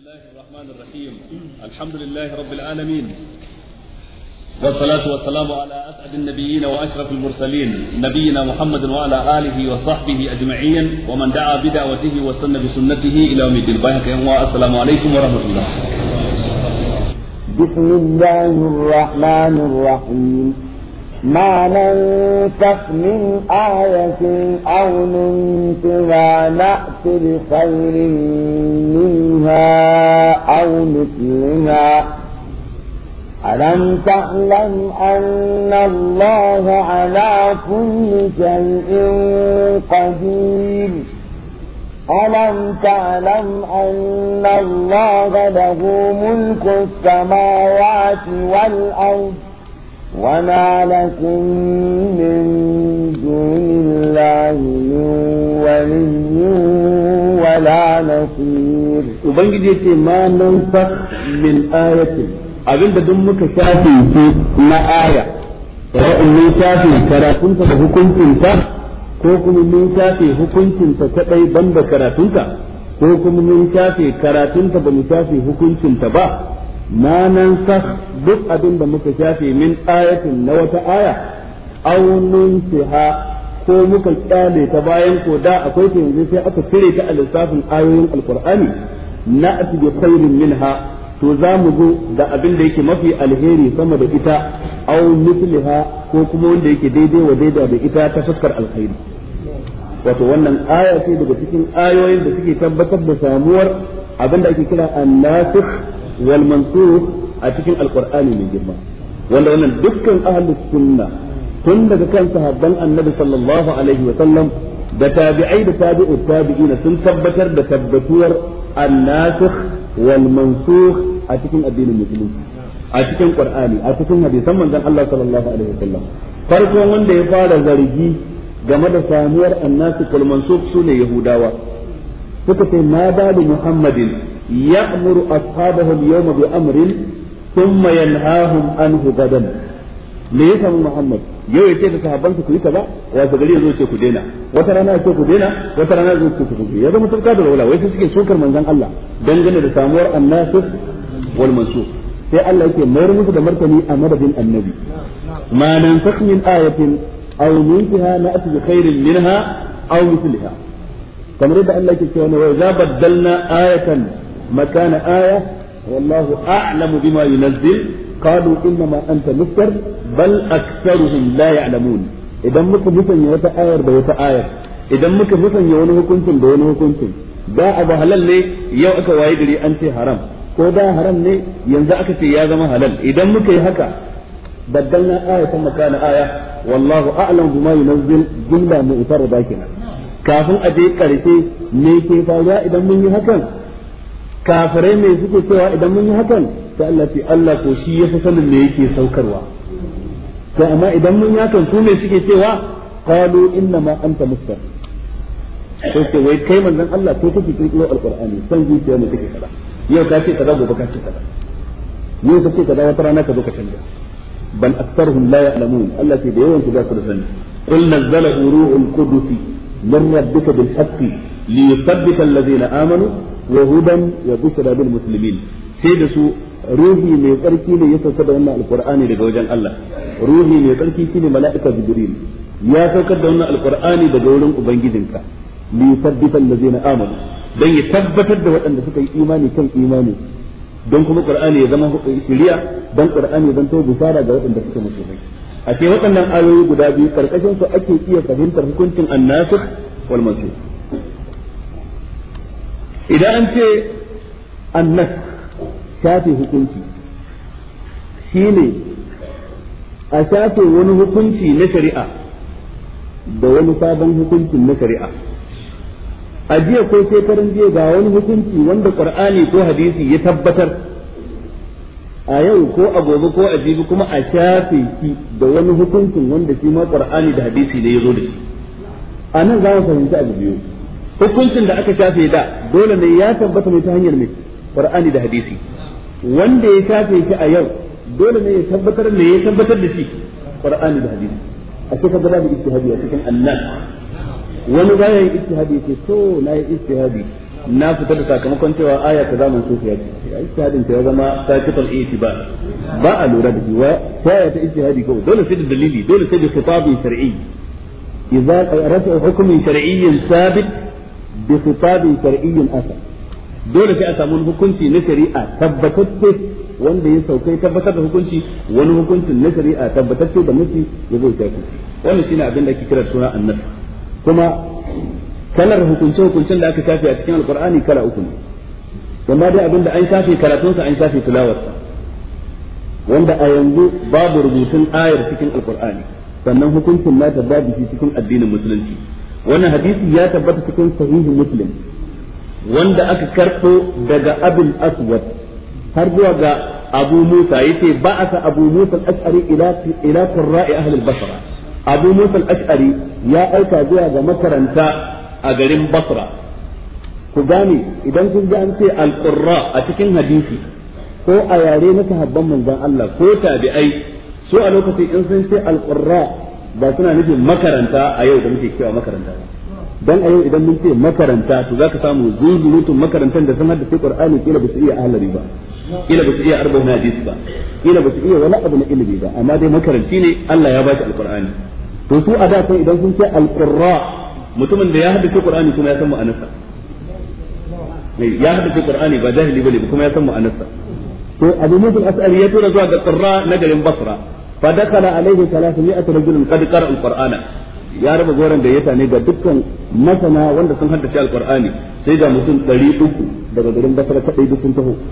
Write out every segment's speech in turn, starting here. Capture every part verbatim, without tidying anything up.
الله الرحمن الرحيم الحمد لله رب العالمين والصلاة والسلام على أسعد النبيين وأشرف المرسلين نبينا محمد وعلى آله وصحبه أجمعين ومن دعا بدعوته وسن بسنته إلى يوم الدين. السلام عليكم ورحمة الله. بسم الله الرحمن الرحيم. ما ننسخ من آية أو ننسها نأت بخير منها أو مثلها. ألم تعلم أن الله على كل شيء قدير. ألم تعلم أن الله له ملك السماوات والأرض وما لكم من دون الله من ولي ولا نصير. وبنجي ما ننسخ من آية abinda duk muka shafe shi na aya ra'in mun shafe karatunta da hukuncinta ko kuma mun shafe hukuncinta kadai banda karatunta ko kuma mun shafe karatunta ba mu shafe hukuncinta ba. ma nan sakh duk abinda muka shafe min ayatin na wata aya aw nunsiha ko muka kyale ta bayan ko da akwai ta yanzu sai aka cire ta a lissafin ayoyin alqur'ani na'ti bi khairin minha to za mu zo da abin da yake mafi alheri sama da ita aw mithliha ko kuma wanda yake daidai wa daida da ita ta fuskar alkhairi. Wato wannan aya ce daga cikin ayoyin da suke tabbatar da samuwar abin da ake kira an-nasikh wal mansukh a cikin alqur'ani mai girma, wanda wannan dukkan ahlus sunna tun daga kan sahabban annabi sallallahu alaihi wa sallam da tabi'ai da tabi'ut tabi'ina sun tabbatar da tabbatuwar an-nasikh wal mansukh a cikin addinin musulunci, a cikin qur'ani, a cikin hadisan manzon Allah sallallahu alaihi wasallam. Farkon wanda ya fara zargi game da samuwar annasikh wal mansukh sune yahudawa. Suka ce ma balu muhammadin ya'muru ashabahu al-yawma bi amrin thumma yanhahum anhu gadan. Me yasa muhammad yau yace da sahabbansa ku yi kaza wato gari yazo ce ku daina, wata rana yace ku daina, wata rana yazo ku ku ya zama turka da wala wai sai suke sokar manzon Allah dangane da samuwar annasikh wal mansukh. sai Allah yake mayar musu da martani a madadin annabi. ma nansakh min ayatin aw nunsiha na'ti bi khairin minha aw mithliha. kamar da Allah yake cewa wa idza baddalna ayatan makana aya wallahu a'lamu bima yunazzil qalu innama anta muftar bal aktharuhum la ya'lamun. idan muka musanya wata ayar da wata ayar, idan muka musanya wani hukuncin da wani hukuncin, da abu halal ne yau aka waye gari an ce haram, ko da haram ne yanzu aka ce ya zama halal. idan muka yi haka baddalna ayatan makana aya wallahu a'lamu bima yunazzil jumla mu'tarada kenan. kafin a je karshe me ke faruwa idan mun yi hakan? kafirai me suke cewa idan mun yi hakan? sai Allah ce Allah ko shi yafi sanin me yake saukarwa. to amma idan mun yi hakan su me suke cewa? qalu inna ma anta muftar. sai ce wai kai manzon Allah ko kake kirkiro alqur'ani san zuciya ne take kaza, yau ka ce kaza gobe ka ce kaza, yau ka ce kaza wata rana ka zo ka canja. bal aktharuhum la ya'lamun. Allah ce da yawan su ba su da sani. qul nazzalahu ruhul qudus min rabbika bil haqqi li yuthabbita alladhina amanu wa hudan wa bushra bil muslimin. sai da su ruhi mai tsarki ne ya sauka da wannan alqur'ani daga wajen Allah. ruhi mai tsarki shine mala'ika jibril ya saukar da wannan alqur'ani daga wurin ubangijinka li yuthabbita alladhina amanu, dan ya tabbatar da waɗanda suka yi imani kan imani, don kuma qur'ani ya zama shari'a, dan qur'ani ya zanto bisara ga waɗanda suka musulmai. a ce waɗannan ayoyi guda biyu karkashin su ake iya fahimtar hukuncin an-nasikh wal mansukh. idan an ce an-nasikh shafe hukunci shine a shafe wani hukunci na shari'a da wani sabon hukuncin na shari'a. a jiya ko shekaran jiya ga wani hukunci wanda qur'ani ko hadisi ya tabbatar, a yau ko a gobe ko a jibi kuma a shafe shi da wani hukuncin wanda shi ma qur'ani da hadisi ne ya zo da shi. a nan za mu fahimci abu biyu. hukuncin da aka shafe da dole ne ya tabbata ne ta hanyar mai qur'ani da hadisi, wanda ya shafe shi a yau dole ne ya tabbatar ne ya tabbatar da shi qur'ani da hadisi. a cikin gaba da ijtihadi a cikin annas wani baya yin ijtihadi ce to na yi ijtihadi na fita da sakamakon cewa aya kaza mansufiya ce ijtihadin ta ya zama sakitul itibar ba a lura da shi wa ta ta ijtihadi kawai dole sai da dalili dole sai da khitabin shar'i idza rafa hukmin shar'iyyin sabit bi khitabin shar'iyyin asa dole sai a samu hukunci na shari'a tabbatacce wanda ya saukai tabbatar da hukunci wani hukuncin na shari'a tabbatacce da nufi ya zai tafi wannan shine abin da ake kira suna annas kuma kalar hukunce hukuncen da aka shafe a cikin alqur'ani kala uku ne amma dai abin da an shafe karatunsa an shafe tilawarsa wanda a yanzu babu rubutun ayar cikin alqur'ani sannan hukuncin nata babu shi cikin addinin musulunci wannan hadisi ya tabbata cikin sahihi muslim wanda aka karɓo daga abul aswad har zuwa ga abu musa yace ba'atha abu musa al-ash'ari ila ila qurra'i ahli al-basra abu musa al-ash'ari ya aika zuwa ga makaranta a garin basra ku gane idan kun ji an ce al-qurra a cikin hadisi ko a yare na sahabban manzon Allah ko tabi'ai su a lokacin in sun ce al-qurra ba suna nufin makaranta a yau da muke cewa makaranta ba dan a yau idan mun ce makaranta to zaka samu zuzurutun makarantar da sun haddace Qur'ani kila ba su iya ahlari ba kila ba su iya arba'un hadisi ba kila ba su iya wani abu na ilimi ba amma dai makaranci ne Allah ya bashi alqur'ani to su a da kai idan sun ce alqurra mutumin da ya haddace Qur'ani kuma ya san ma'anarsa ya haddace Qur'ani ba jahili bane kuma ya san ma'anarsa to Abu Musa al-As'ari ya tura zuwa ga Qurra na garin Basra fa dakala alaihi thalathatu rajulun qad qara'a al-Qur'ana ya raba goron da yata ne ga dukkan masana wanda sun haddace alqur'ani sai ga mutum ɗari uku daga garin basra kadai duk sun taho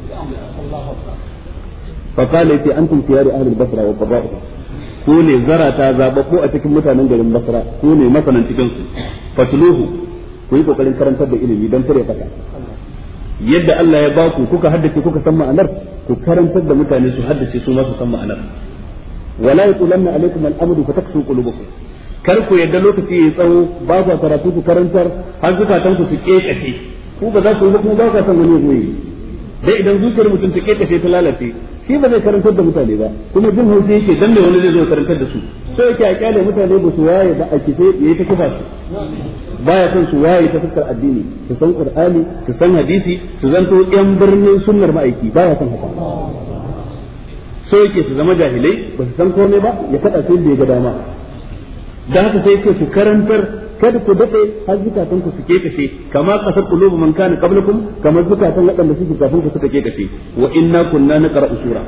fa qala yace antum khiyari ahli basra wa qada'u ko ne zarata zaba ko a cikin mutanen garin basra ko ne masanan cikin su fatluhu ku yi kokarin karantar da ilimi dan tare faka yadda Allah ya baku kuka haddace kuka san ma'anar ku karantar da mutane su haddace su ma su san ma'anar wala yutulanna alaikum al-amru fataksu qulubukum kar ku yadda lokaci ya tsawo ba ku karatu ku karantar har zukatan ku su kekashe ku ba za ku yi kuma ba ka san wani zai dai idan zuciyar mutum ta kekashe ta lalace shi ba zai karantar da mutane ba kuma jin hausa yake dan da wani zai zo karantar da su so yake a kyale mutane ba su waye ba a kife yayi ta kifa su baya son su waye ta fuskar addini su san qur'ani su san hadisi su zanto yan birnin sunnar ma'aiki baya son haka so yake su zama jahilai ba su san komai ba ya kada su da ya ga dama da haka sai ce ku karantar kada ku daɗe har zukatan ku su kekashe kama kasar qulubu man kana qablakum kamar zukatan waɗanda suke kafin ku suka kekashe wa inna kunna naqra'u sura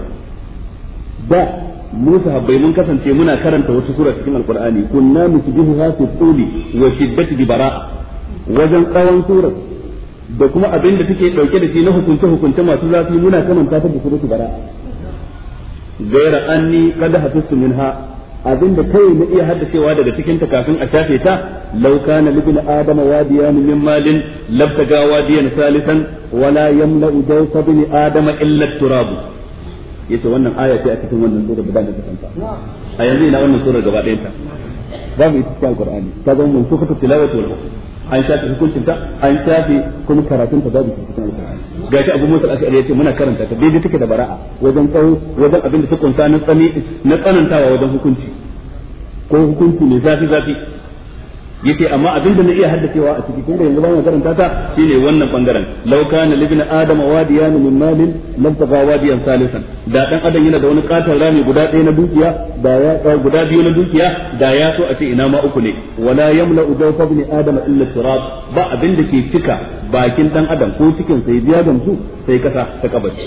da mu sahabbai mun kasance muna karanta wata sura cikin alqur'ani kunna nusbihuha fi tuli wa shiddati bi bara'a wajen tsawon sura da kuma abin da take dauke da shi na hukunce hukunce masu zafi muna karanta ta da suratu bara'a gaira anni qad hafiztu minha abinda kai na iya haddacewa daga cikin ta kafin a shafe ta law kana libn adama wadiyan min malin labtaga wadiyan salisan wala yamla'u jawfa bin adama illa turab yace wannan aya ce a cikin wannan sura da da kanta a yanzu ina wannan sura gaba ɗayan ta babu ita cikin alqur'ani ta zama mun kuka tilawati wal an shafe hukuncin ta an shafe kuma karatun ta babu cikin alqur'ani gashi Abu Musa al-Ash'ari yace muna karanta ta daidai take da bara'a wajen tsawo wajen abin da ta kunsa na tsani na tsanantawa wajen hukunci ko hukunci ne zafi zafi yace amma abin da na iya haddacewa a ciki kuma yanzu ba mu karanta ta shine wannan bangaren law kana libna adama wadiyan min malin lam taqa wadiyan salisan da dan adam yana da wani katon rami guda ɗaya na dukiya da ya guda biyu na dukiya da ya so a ce ina ma uku ne wala yamla'u jawfa ibn adama illa turab ba abin da ke cika bakin dan adam ko cikin sai biya gamsu sai kasa ta kabari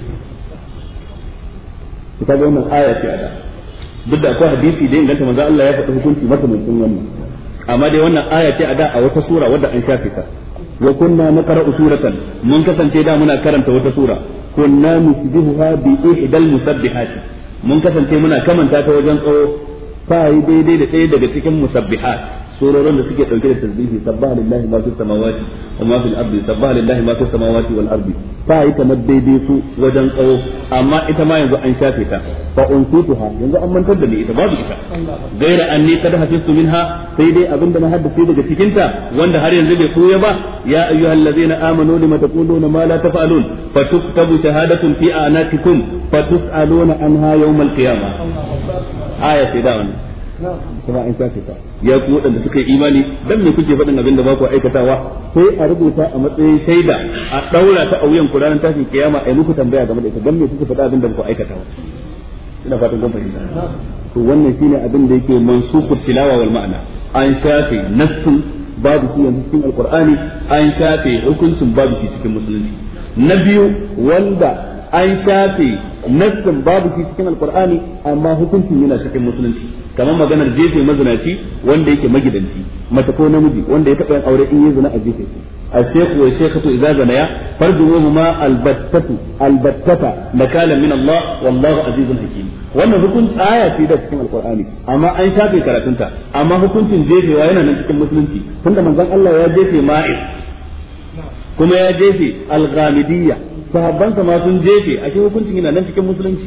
ita ga wannan aya ce ada duk da akwai hadisi da inganta manzo Allah ya faɗi hukunci makamancin wannan amma dai wannan aya ce a da a wata sura wadda an shafe ta wa kunna naqra'u suratan mun kasance da muna karanta wata sura kunna nusbihuha bi ihdal musabbihati mun kasance muna kamanta ta wajen tsawo ta yi daidai da ɗaya daga cikin musabbihat surorin da suke dauke da tasbihi sabbaha lillahi ma fis samawati wa ma fil ardi sabbaha lillahi ma fis samawati wal ardi ta yi kamar daidai su wajen tsawo amma ita ma yanzu an shafe ta fa unsituha yanzu an mantar da ni ita babu ita gaira anni kad hafiztu minha sai dai abinda na haddace daga cikin ta wanda har yanzu bai koya ba ya ayyuhallazina amanu lima taquluna ma la taf'alun fatuktabu shahadatun fi anatikum fatus'aluna anha yawmal qiyamah aya sai da wannan kuma an shafe ta ya ku wadanda suka yi imani dan me kuke faɗin abin da ba ku aikatawa sai a rubuta a matsayin shaida a daura ta auyen ku ranar tashin kiyama ai muku tambaya game da ita dan me kuke faɗa abin da ba ku aikatawa ina fatan kun fahimta to wannan shine abin da yake mansukut tilawa wal ma'ana an shafe nassun babu shi yanzu cikin alqur'ani an shafe hukuncin babu shi cikin musulunci na biyu wanda an shafe nassin babu shi cikin alqur'ani amma hukuncin yana cikin musulunci kamar maganar jefe mazinaci wanda yake magidanci mace ko namiji wanda ya taɓa yin aure in yi zina a jefe shi الشيخ والشيخة إذا زنيا فرجموهما البتة البتة نكالا من الله والله عزيز حكيم wannan hukunci aya ce da cikin alqur'ani amma an shafe karatunta amma hukuncin jefewa yana nan cikin musulunci tunda manzon Allah ya jefe ma'id kuma ya jefe al-ghamidiyya sahabbansa ma sun jefe ashe hukuncin yana nan cikin musulunci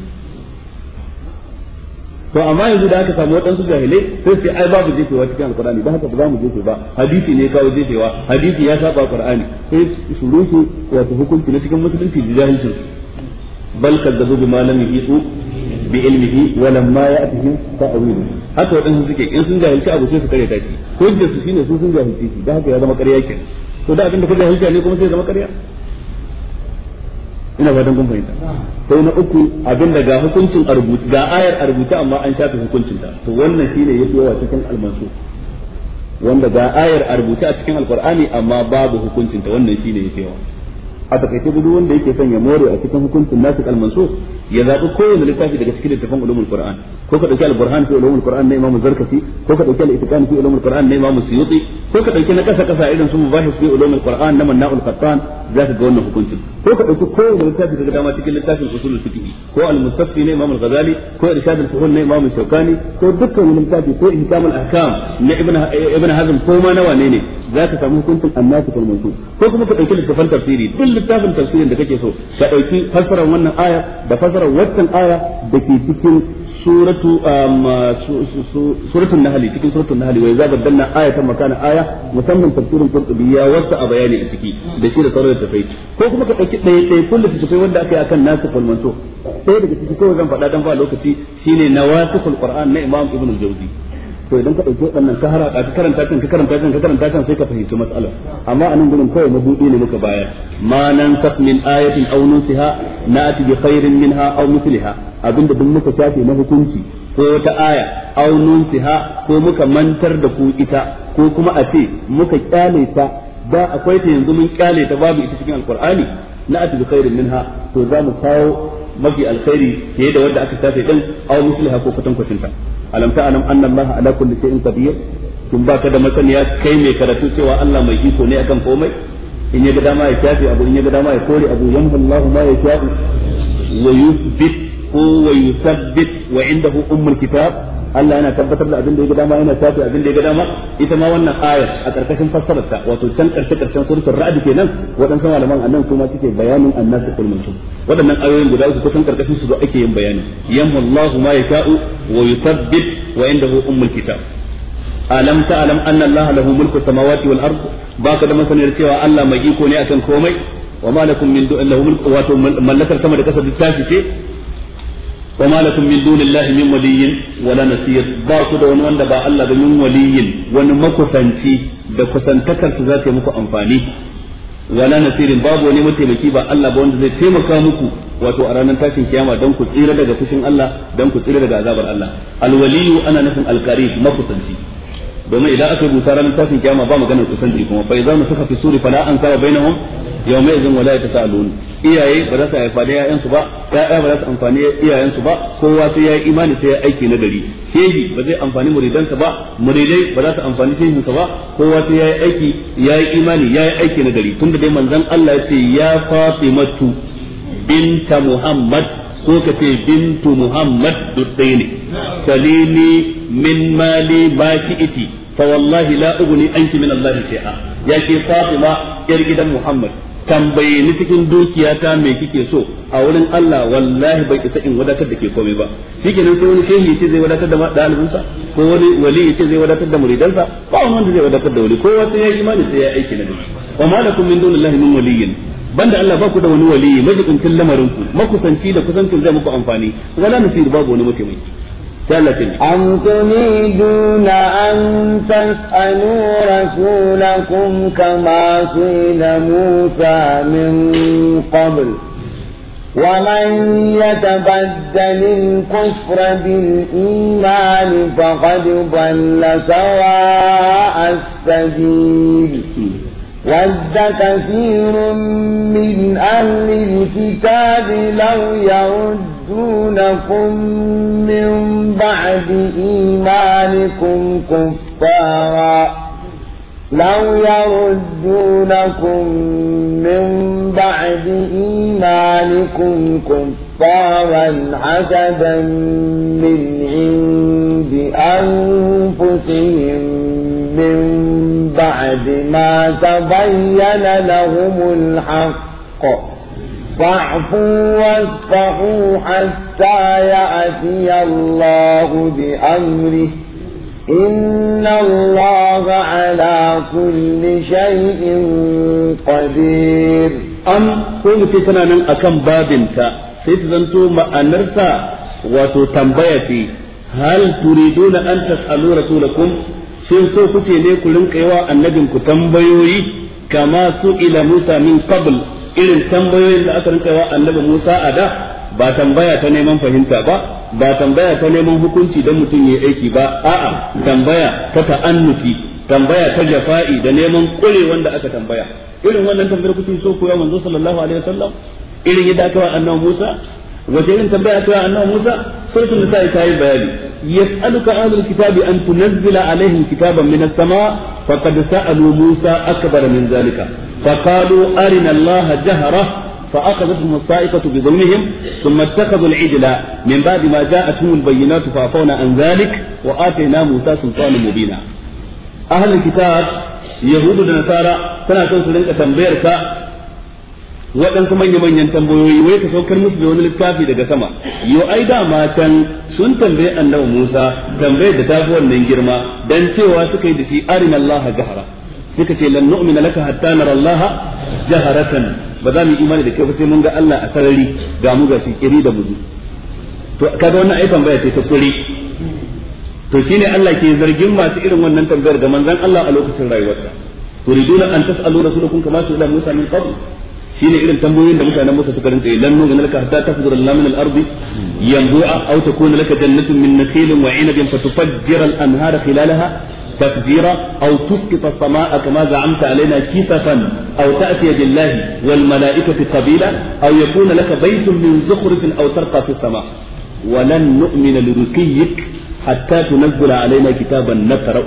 to amma yanzu da aka samu waɗansu jahilai sai sai ai babu jefewa cikin alqur'ani ba haka ba za mu jefe ba hadisi ne kawo jefewa hadisi ya saba qur'ani sai su rushe wato hukunci na cikin musulunci da jahilcin su bal kadzabu bima lam yuhitu bi ilmihi wa lam ma ya'tihim ta'wil haka waɗansu suke in sun jahilci abu sai su kare ta shi hujjar su shine su sun jahilci shi da haka ya zama ƙarya kenan to da abin da ka jahilci ne kuma sai ya zama ƙarya ina fatan kun fahimta sai na uku abinda ga hukuncin a rubuce ga ayar a rubuce amma an shafe hukuncin ta to wannan shine yafi yawa cikin almansu wanda ga ayar a rubuce a cikin alqur'ani amma babu hukuncin ta wannan shine yafi yawa a takaice duk wanda yake son ya more a cikin hukuncin nasikh almansukh ya zabi kowane littafi daga cikin littafin ulumul qur'an ko ka dauki al-burhan fi ulumul qur'an na imam zarkasi ko ka dauki al-itqan fi ulumul qur'an na imam suyuti ko ka dauki na kasa kasa irin su mubahis fi ulumul qur'an na manna'ul qattan zaka ga wannan hukuncin ko ka dauki kowane littafi daga dama cikin littafin usulul fiqh ko al-mustasfi na imam al-ghazali ko irshad al-fuhul na imam shawkani ko dukkan wani littafi ko ihkam al-ahkam na ibn ibn hazm ko ma nawa ne ne zaka samu hukuncin an-nasikh al-mansukh ko kuma ka dauki littafin tafsiri duk littafin tafsirin da kake so ka dauki fassarar wannan aya da fassarar waccan aya da ke cikin suratu suratul nahl cikin suratul nahl wa idza badalna ayatan makana aya musamman tafsirin qurtubi ya wasa a bayani a ciki da shi da sauran tafai ko kuma ka dauki ɗaya ɗaya kullu tafai wanda aka yi akan nasikh wal mansukh sai daga cikin kawai zan faɗa dan ba lokaci shine nawasikhul qur'an na imam ibn al-jawzi to idan ka dauki waɗannan ka haraka ka karanta can ka karanta can ka karanta can sai ka fahimci mas'alar amma anan gurin kawai mabudi ne muka bayar ma nan saf min ayatin aw nusiha na'ti bi khairin minha aw mithliha abinda duk muka shafe na hukunci ko ta aya aw nusiha ko muka mantar da ku ita ko kuma a ce muka kyale ta da akwai ta yanzu mun kyale ta babu ita cikin alqur'ani na'ti bi khairin minha to za mu kawo mafi alkhairi fiye da wanda aka shafe din aw mithliha ko kwatankwacin ta alam ta'lam anna Allah ala kulli shay'in qadir kun baka da masaniya kai mai karatu cewa Allah mai iko ne akan komai in ya ga dama ya shafi abu in ya ga dama ya kore abu yamhu Allah ma ya shafi wa yuthbit wa yuthabbit wa indahu ummul kitab Allah yana tabbatar da abin da ya ga dama yana shafi abin da ya ga dama ita ma wannan ayar a karkashin fassarar ta wato can karshe karshen suratul ra'd kenan wadannan malaman annan kuma suke bayanin annasikul mansukh wadannan ayoyin guda uku kusan karkashin su ake yin bayani yamhu Allahu ma yasha'u wa yuthabbit wa indahu ummul kitab alam ta'lam anna Allah lahu mulku samawati wal ard baka da masaniyar cewa Allah mai iko ne akan komai wa ma lakum min dunihi lahu mulku wato mallakar sama da kasa duk tashi ce wa ma lakum min dunillahi min waliyyin wala nasir ba ku da wani wanda ba Allah ba min waliyyin wani makusanci da kusantakar su za ta muku amfani wala nasirin babu wani mataimaki ba Allah ba wanda zai taimaka muku wato a ranar tashin kiyama don ku tsira daga fushin Allah don ku tsira daga azabar Allah alwaliyu ana nufin alqarib makusanci domin idan aka busa ranar tashin kiyama ba maganar kusanci kuma fa idza nusakha fi suri fala ansaba bainahum yawma idhin wala yatasaalun iyaye ba za su haifa da ƴaƴansu ba ƴaƴa ba za su amfani iyayensu ba kowa sai ya yi imani sai ya aiki na gari shehi ba zai amfani muridansa ba muridai ba za su amfani shehinsa ba kowa sai ya yi aiki ya yi imani ya yi aiki na gari tunda dai manzon Allah ya ce ya Fatimatu binta Muhammad ko ka ce bintu Muhammad duddai ne salini min mali ma shi'iti fa wallahi la ughni anki min Allah shay'a ya ke Fatima yar gidan Muhammad tambaye ni cikin dukiyata me kike so a wurin Allah wallahi bai isa in wadatar da ke komai ba shikenan sai wani shehi yace zai wadatar da dalibinsa ko wani wali yace zai wadatar da muridansa ba wani wanda zai wadatar da wali kowa sai ya yi imani sai ya aiki na gari wa ma lakum min dunillahi min waliyyin banda Allah ba ku da wani wali majibincin lamarin ku makusanci da kusancin zai muku amfani wala nasir babu wani mataimaki أم تريدون أن تسألوا رسولكم كما سئل موسى من قبل ومن يتبدل الكفر بالإيمان فقد ضل سواء السبيل ود كثير من أهل الكتاب لو يردونكم من بعد إيمانكم كفارا لو يردونكم من بعد إيمانكم كفارا حسدا من عند أنفسهم من بعد ما تبين لهم الحق فاعفوا واصفحوا حتى يأتي الله بأمره إن الله على كل شيء قدير أم كل فتنة أكم بابنتا ستزنتو ما أنرسا وتتنبيتي هل تريدون أن تسألوا رسولكم shin so kuke ne ku rinka yawa annabin ku tambayoyi kama su ila Musa min qabl irin tambayoyin da aka rinka yawa annabi Musa a da ba tambaya ta neman fahimta ba ba tambaya ta neman hukunci don mutum yayi aiki ba a'a tambaya ta ta'annuti tambaya ta jafa'i da neman kure wanda aka tambaya irin wannan tambayar kuke so ku ya manzo sallallahu alaihi wasallam irin yadda aka wa annabi Musa wace irin tambaya aka wa annabi Musa suratul nisa ta yi bayani يسألك أهل الكتاب أن تنزل عليهم كتابا من السماء فقد سألوا موسى أكبر من ذلك فقالوا أرنا الله جهرة فأخذتهم الصائقة بظلمهم ثم اتخذوا العجل من بعد ما جاءتهم البينات فعفونا عن ذلك وآتينا موسى سلطانا مبينا أهل الكتاب يهود ونصارى سنة سنة تنبيرك waɗansu manya-manyan tambayoyi wai ka saukar musu da wani littafi daga sama yo ai dama can sun tambaye annabi Musa tambayar da tafi wannan girma dan cewa suka yi da shi arina Allah jahara suka ce lan nu'mina laka hatta nara Allah jaharatan ba za mu imani da kai ba sai mun ga Allah a sarari ga mu ga shi kiri da buzu to kaga wannan ai tambaya ce ta kure to shine Allah ke zargin masu irin wannan tambayar ga manzon Allah a lokacin rayuwarsa turiduna an tas'alu rasulakum kama su'ila Musa min qabl shine irin tambayoyin da mutanen Makka suka rinka yi lan nu'mina laka hatta tafjura lana min al-ardi yanbu'a aw takuna laka jannatun min nakhilin wa 'inabin fatufajjira al-anhara khilalaha tafjira aw tusqita as-samaa'a kama za'amta 'alaina kisafan aw ta'tiya billahi wal mala'ikati qabila aw yakuna laka baytun min zukhrifin aw tarqa fi as-samaa' wa lan nu'mina liruqiyyik hatta tunzila 'alaina kitaban nakra'u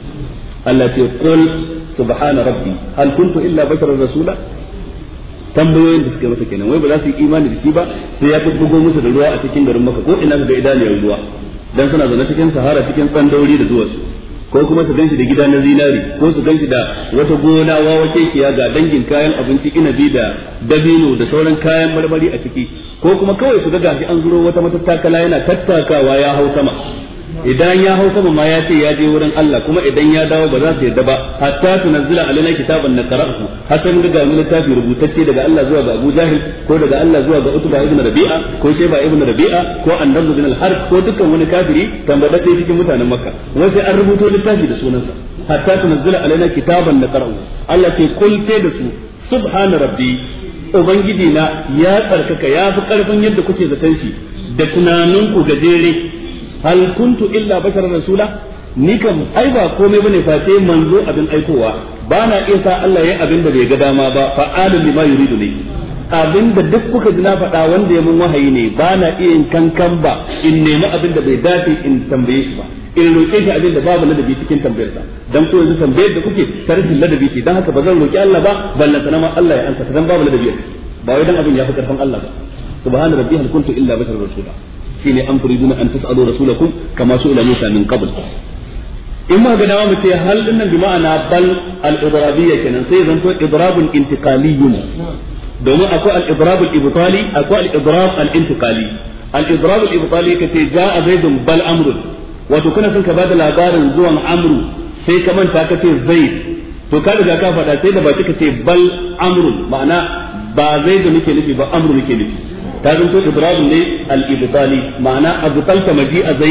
Allah ce qul subhana rabbi hal kuntu illa basharan rasula tambayoyin da suka masa kenan wai ba za su yi imani da shi ba sai ya bubbugo musu da ruwa a cikin garin Makka ko ina ga idaniyar ruwa dan suna zaune cikin sahara cikin tsandauri da duwatsu ko kuma su ganshi da gida na zinari ko su ganshi da wata gona wawa kekiya ga dangin kayan abinci inabi da dabino da sauran kayan marmari a ciki ko kuma kawai su ga gashi an zuro wata matattakala yana tattakawa ya hau sama idan ya hau sama ma ya ce ya je wurin Allah kuma idan ya dawo ba za su yarda ba hatta tunzila alaina kitaban naqra'uhu hatta mun ga mun littafi rubutacce daga Allah zuwa ga Abu Jahil ko daga Allah zuwa ga Utba ibn Rabi'a ko Shayba ibn Rabi'a ko An-Nadr bin al-Harith ko dukkan wani kafiri tambadadde cikin mutanen Makka wai sai an rubuto littafi da sunansa hatta tunzila alaina kitaban naqra'uhu Allah ce kul sai da su subhana rabbi ubangiji na ya tsarkaka ya fi karfin yadda kuke zaton shi da tunaninku gajere hal kuntu illa basharar rasula ni kam ai ba komai bane face manzo abin aikowa ba na iya sa Allah yayi abin da bai ga dama ba fa'alun lima yuridu ne abin da duk kuka ji na faɗa wanda ya mun wahayi ne ba na iya yin kankan ba in nemi abin da bai dace in tambaye shi ba in roƙe shi abin da babu ladabi cikin tambayarsa dan ko yanzu tambayar da kuke ta rashin ladabi ce dan haka ba zan roƙi Allah ba ballan sanama Allah ya ansa dan babu ladabi a ciki ba wai dan abin ya fi karfin Allah ba subhana rabbi hal kuntu illa basharar rasula shine am turiduna an tas'alu rasulakum kama su'ila Musa min qabl in ma ga dawa mutai hal dinnan bi ma'ana bal al-idrabiyya kenan sai zanto idrabun intiqaliyyun domin akwai al-idrab al-ibtali akwai al-idrab al-intiqali al-idrab al-ibtali kace ja'a zaidun bal amrun wato kana son ka bada labarin zuwan amru sai ka manta kace zaid to ka riga ka faɗa sai da ba kika ce bal amrun ma'ana ba zaidu nake nufi ba amru nake nufi ta zanto idrabun ne al-ibtali ma'ana abtalta maji'a zaid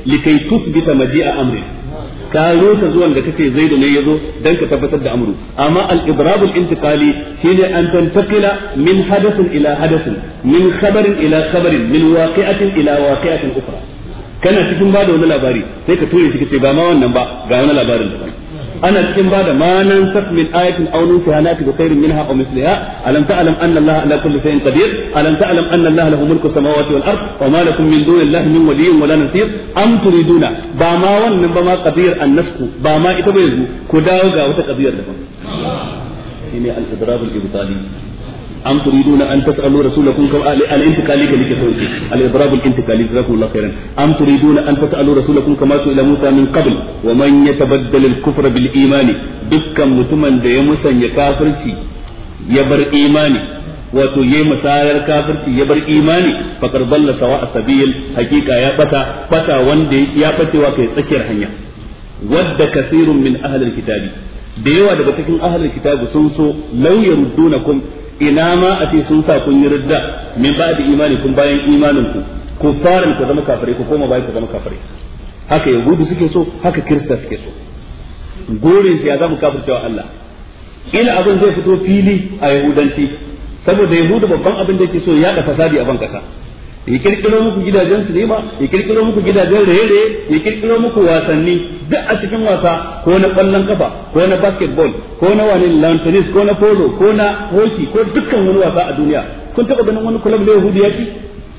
likai tuthbita maji'a amri ka rusa zuwan da kace zaidu ne yazo dan ka tabbatar da amru amma al-idrab al-intiqali shine an tantaqila min hadathin ila hadathin min khabarin ila khabarin min waqi'atin ila waqi'atin ukhra kana cikin bada wani labari sai ka ture shi kace ba ma wannan ba ga wani labarin daban ana cikin bada ma nan saf min ayatin aw nusiha nati bi khairin minha aw misliha alam ta'lam anna allaha ala kulli shay'in qadir alam ta'lam anna allaha lahu mulku samawati wal ard wa ma lakum min dunillahi min waliyyin wala nasir am turiduna ba ma wannan ba ma qadir an-nasku ba ma ita ba yanzu ku dawo ga wata qadiyar daban shine al-idrab al-ibtali am turiduna an tas'alu rasulakum kam al-intiqali kalike sauki al-idrab al-intiqali jazakumullahu khairan am turiduna an tas'alu rasulakum kama su'ila Musa min qabl wa man yatabaddal al-kufra bil iman dukkan mutumin da ya musanya kafirci ya bar imani wato yayi musayar kafirci ya bar imani faqad dalla sawa'a sabil hakika ya bata bata wanda ya bacewa kai tsakiyar hanya wadda kathirun min ahli al-kitabi da yawa daga cikin ahli al-kitabi sun so law yaruddunakum ina ma a ce sun sa kun yi ridda min ba da imani kun bayan imanin ku ku fara ku zama kafirai ku koma bayan ku zama kafirai haka yahudu suke so haka kirista suke so gorin su ya zama kafircewa Allah ina abin zai fito fili a yahudanci saboda yahudu babban abin da yake so ya da fasadi a ban kasa ya kirkiro muku gidajen sinima ya kirkiro muku gidajen raye-raye ya kirkiro muku wasanni duk a cikin wasa ko na kwallon kafa ko na basketball ko na wani lawn tennis ko na polo ko na hockey ko dukkan wani wasa a duniya kun taba ganin wani club da yahudi ya ci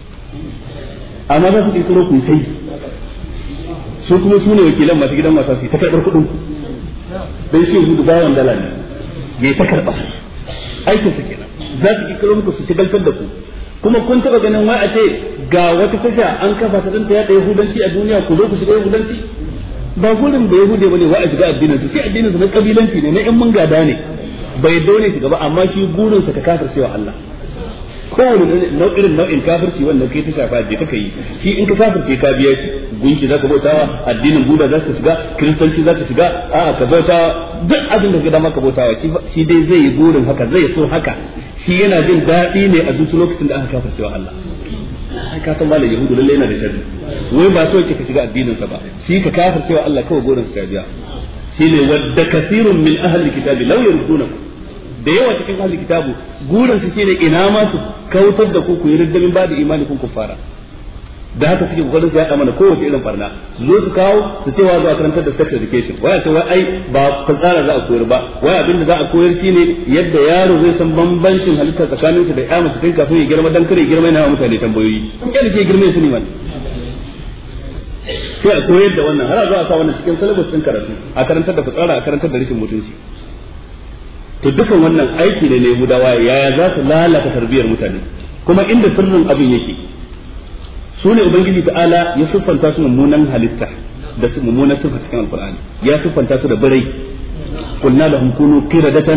amma za su kirkiro ku sai su kuma su ne wakilan masu gidan wasa su ta karɓar kuɗin dai shi yahudu bayan dala ne ya ta karɓa aikinsa kenan za su kirkiro muku su shigaltar da ku kuma kun taba ganin wai a ce ga wata tasha an kafa ta danta yada yahudanci a duniya ku zo ku shiga yahudanci ba gurin da yahude bane wai a shiga addinin su sai addinin su na kabilanci ne na in mun gada ne bai daune shiga ba amma shi gurin sa ka kafircewa Allah kowane nau'in nau'in kafirci wanda kai ta shafa je kaka yi shi in ka kafirce ka biya shi gunki zaka bautawa addinin buda zaka shiga kristanci zaka shiga a'a ka bautawa duk abin da ka dama ka bautawa shi shi dai zai yi gurin haka zai so haka shi yana jin daɗi ne a zuci lokacin da aka kafircewa Allah ai ka san malam yahudu lalle yana da sharri wai ba so yake ka shiga addinin sa ba shi ka kafircewa Allah kawai gurin sa biya shine wadda kathirun min ahli kitabi law yardunakum da yawa cikin ahli kitabu gurin su shine ina ma su kautar da ku ku yi riddamin ba da imani kun kufara da haka suke kokarin su yaɗa mana kowace irin barna zo su kawo su ce wa za a karantar da sex education waya ce wai ai ba fitsara za a koyar ba wai abin da za a koyar shine yadda yaro zai san bambancin halitta tsakaninsu da ya mace tun kafin ya girma dan kare girma yana mutane tambayoyi kike shi girma su ne man sai a koyar da wannan har a zo a sa wannan cikin syllabus din karatu a karantar da fitsara a karantar da rashin mutunci to dukan wannan aiki ne na Yahudawa yaya za su lalata tarbiyyar mutane kuma inda sirrin abin yake su ne ubangiji ta'ala ya siffanta su mummunan halitta da su mummunan sifa cikin alqur'ani ya siffanta su da birai qulna lahum kunu qiradatan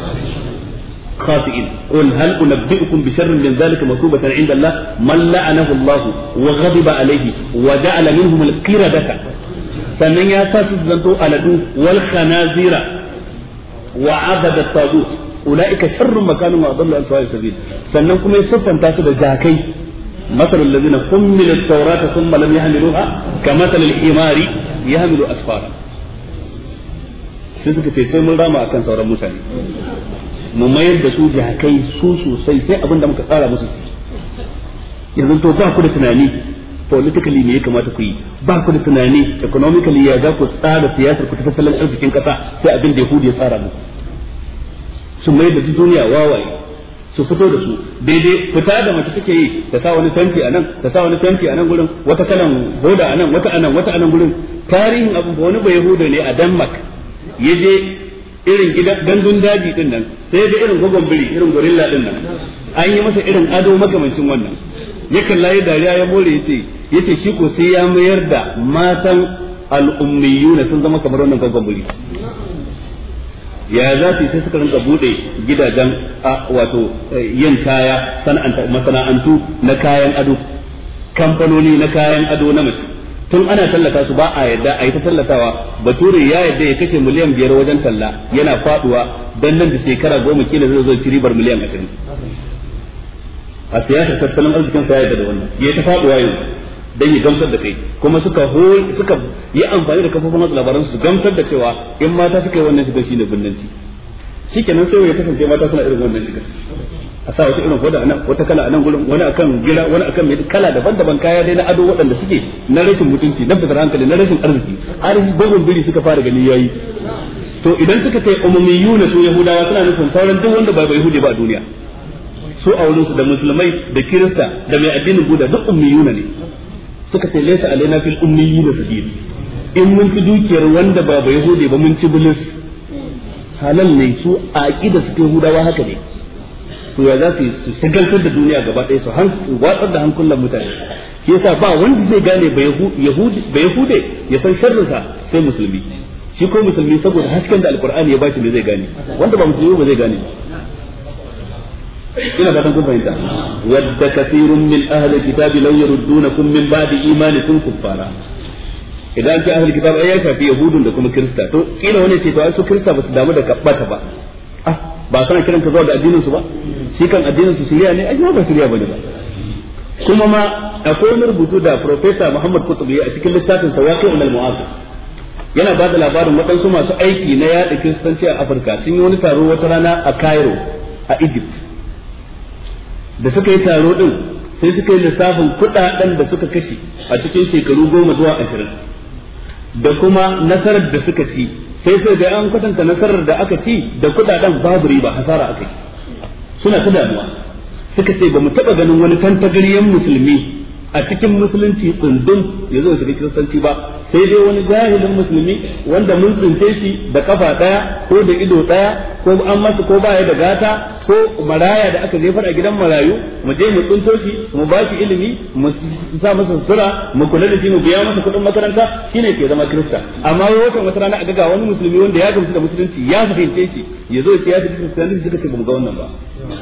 khasi'in qul hal unabbi'ukum bi sharrin min dhalika masubatan 'inda Allah man la'anahu Allah wa ghadiba alayhi wa ja'ala minhum al-qiradata sannan ya sa su zanto aladu wal khanazira wa 'abada at-tagut ulaika sharrun makanan wa adallu an sawa'i sabil sannan kuma ya siffanta su da jakai مثل الذين حملوا التوراة ثم لم يحملوها كمثل الحمار يحمل أسفارا sai suka ce sai mun rama akan sauran mutane mu mayar da su jakai su sosai sai abin da muka tsara musu su yanzu to ba ku da tunani politically ne ya kamata ku yi ba ku da tunani economically ya za ku tsara siyasar ku ta tattalin arzikin kasa sai abin da Yahudi ya tsara muku su mayar da duniya wawaye su fito da su daidai fita da mace take yi ta sa wani tanti a nan ta sa wani tanti a nan gurin wata kalan hoda a nan wata a nan wata a nan gurin tarihin abu wani bai yahuda ne a Denmark ya je irin gidan gandun daji din nan sai da irin gogon biri irin gorilla din nan an yi masa irin ado makamancin wannan ya kalla ya dariya ya more yace yace shi ko sai ya mayar da matan al'ummiyuna sun zama kamar wannan gogon biri ya za su sai suka rinka bude gidajen a wato yin kaya masana'antu na kayan ado kamfanoni na kayan ado na mace tun ana tallata su ba a yadda a yi ta tallatawa bature ya yadda ya kashe miliyan biyar wajen talla yana faduwa dan nan da shekara goma kila zai zo ci ribar miliyan ashirin a siyasar tattalin arzikin sa ya yadda da wannan ya ta faduwa yau dan ya gamsar da kai kuma suka hol suka yi amfani da kafofin watsa labaran su gamsar da cewa in mata suka yi wannan shiga shine binnanci shikenan sai ya kasance mata suna irin wannan shiga a sa wata irin koda anan wata kala anan gurin wani akan gira wani akan mai kala daban-daban kaya dai na ado waɗanda suke na rashin mutunci na fitar hankali na rashin arziki arziki bugun biri suka fara gani yayi to idan suka ce umumiyuna su yahudawa suna nufin sauran duk wanda ba bai yahudi ba a duniya su a wurin su da musulmai da kirista da mai addinin buda duk ummiyuna ne suka ce laysa alaina fil ummiyina sabil in mun ci dukiyar wanda ba bai yahudi ba mun ci bilis halal ne su a aqida su yahudawa haka ne to ya za su shagaltar da duniya gaba ɗaya su watsar da hankulan mutane shi yasa ba wanda zai gane ba yahude ya san sharrinsa sai musulmi shi ko musulmi saboda hasken da alkur'ani ya bashi ne zai gane wanda ba musulmi ba zai gane ina fatan kun fahimta wadda kathirun min ahli kitabi law yaruddunakum min ba'di imanikum kuffara idan ce ahli kitab ai ya shafi yahudun da kuma kirista to kila wani ce to ai su kirista ba su damu da kabbata ba ah ba kana kiran ka zuwa ga addinin su ba shi kan addinin su shiriya ne ai ba shiriya bane ba kuma ma akwai wani rubutu da professor Muhammad Kutubi a cikin littafin sa Waqi'ul Mu'asir yana ba da labarin waɗansu masu aiki na yaɗa kiristanci a Afirka sun yi wani taro wata rana a Cairo a Egypt da suka yi taro din sai suka yi lissafin kuɗaɗen da suka kashe a cikin shekaru goma zuwa ashirin da kuma nasarar da suka ci sai sai ga an kwatanta nasarar da aka ci da kudaden babu riba hasara akai suna ta damuwa suka ce ba mu taba ganin wani tantagariyan musulmi a cikin musulunci tsundum ya zo shiga kiristanci ba sai dai wani jahilin musulmi wanda mun tsince shi da kafa daya ko da ido daya ko an masa ko baya da gata ko maraya da aka jefar a gidan marayu mu je mu tsinto shi mu ba shi ilimi mu sa masa sutura mu kula da shi mu biya masa kuɗin makaranta shine ke zama kirista amma wata wata rana a ga wani musulmi wanda ya gamsu da musulunci ya fahimce shi ya zo ya ce ya shiga kiristanci suka ce ba mu ga wannan ba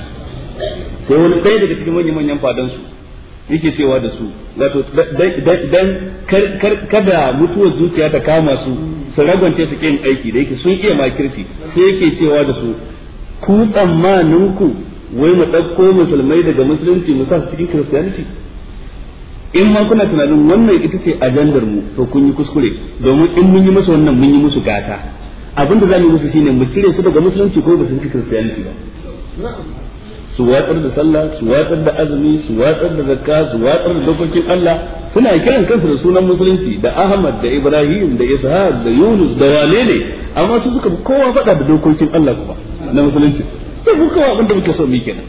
sai wani ɗaya daga cikin manyan manyan fadansu yake cewa da su wato dan kada mutuwar zuciya ta kama su su ragwance su kin aiki da yake sun iya makirci sai yake cewa da su ku tsammanin ku wai mu ɗauko musulmai daga musulunci mu sa su cikin kiristiyanci in ma kuna tunanin wannan ita ce ajandar mu to kun yi kuskure domin in mun yi musu wannan mun yi musu gata abinda za mu yi musu shine mu cire su daga musulunci ko ba su cikin kiristiyanci ba su watsar da sallah su watsar da azumi su watsar da zakka su watsar da dokokin Allah suna kiran kansu da sunan musulunci da Ahmad da Ibrahim da Ishaq da Yunus da wane ne amma su suka kowa faɗa da dokokin Allah kuma na musulunci sai ku kowa abin da muke so mu kenan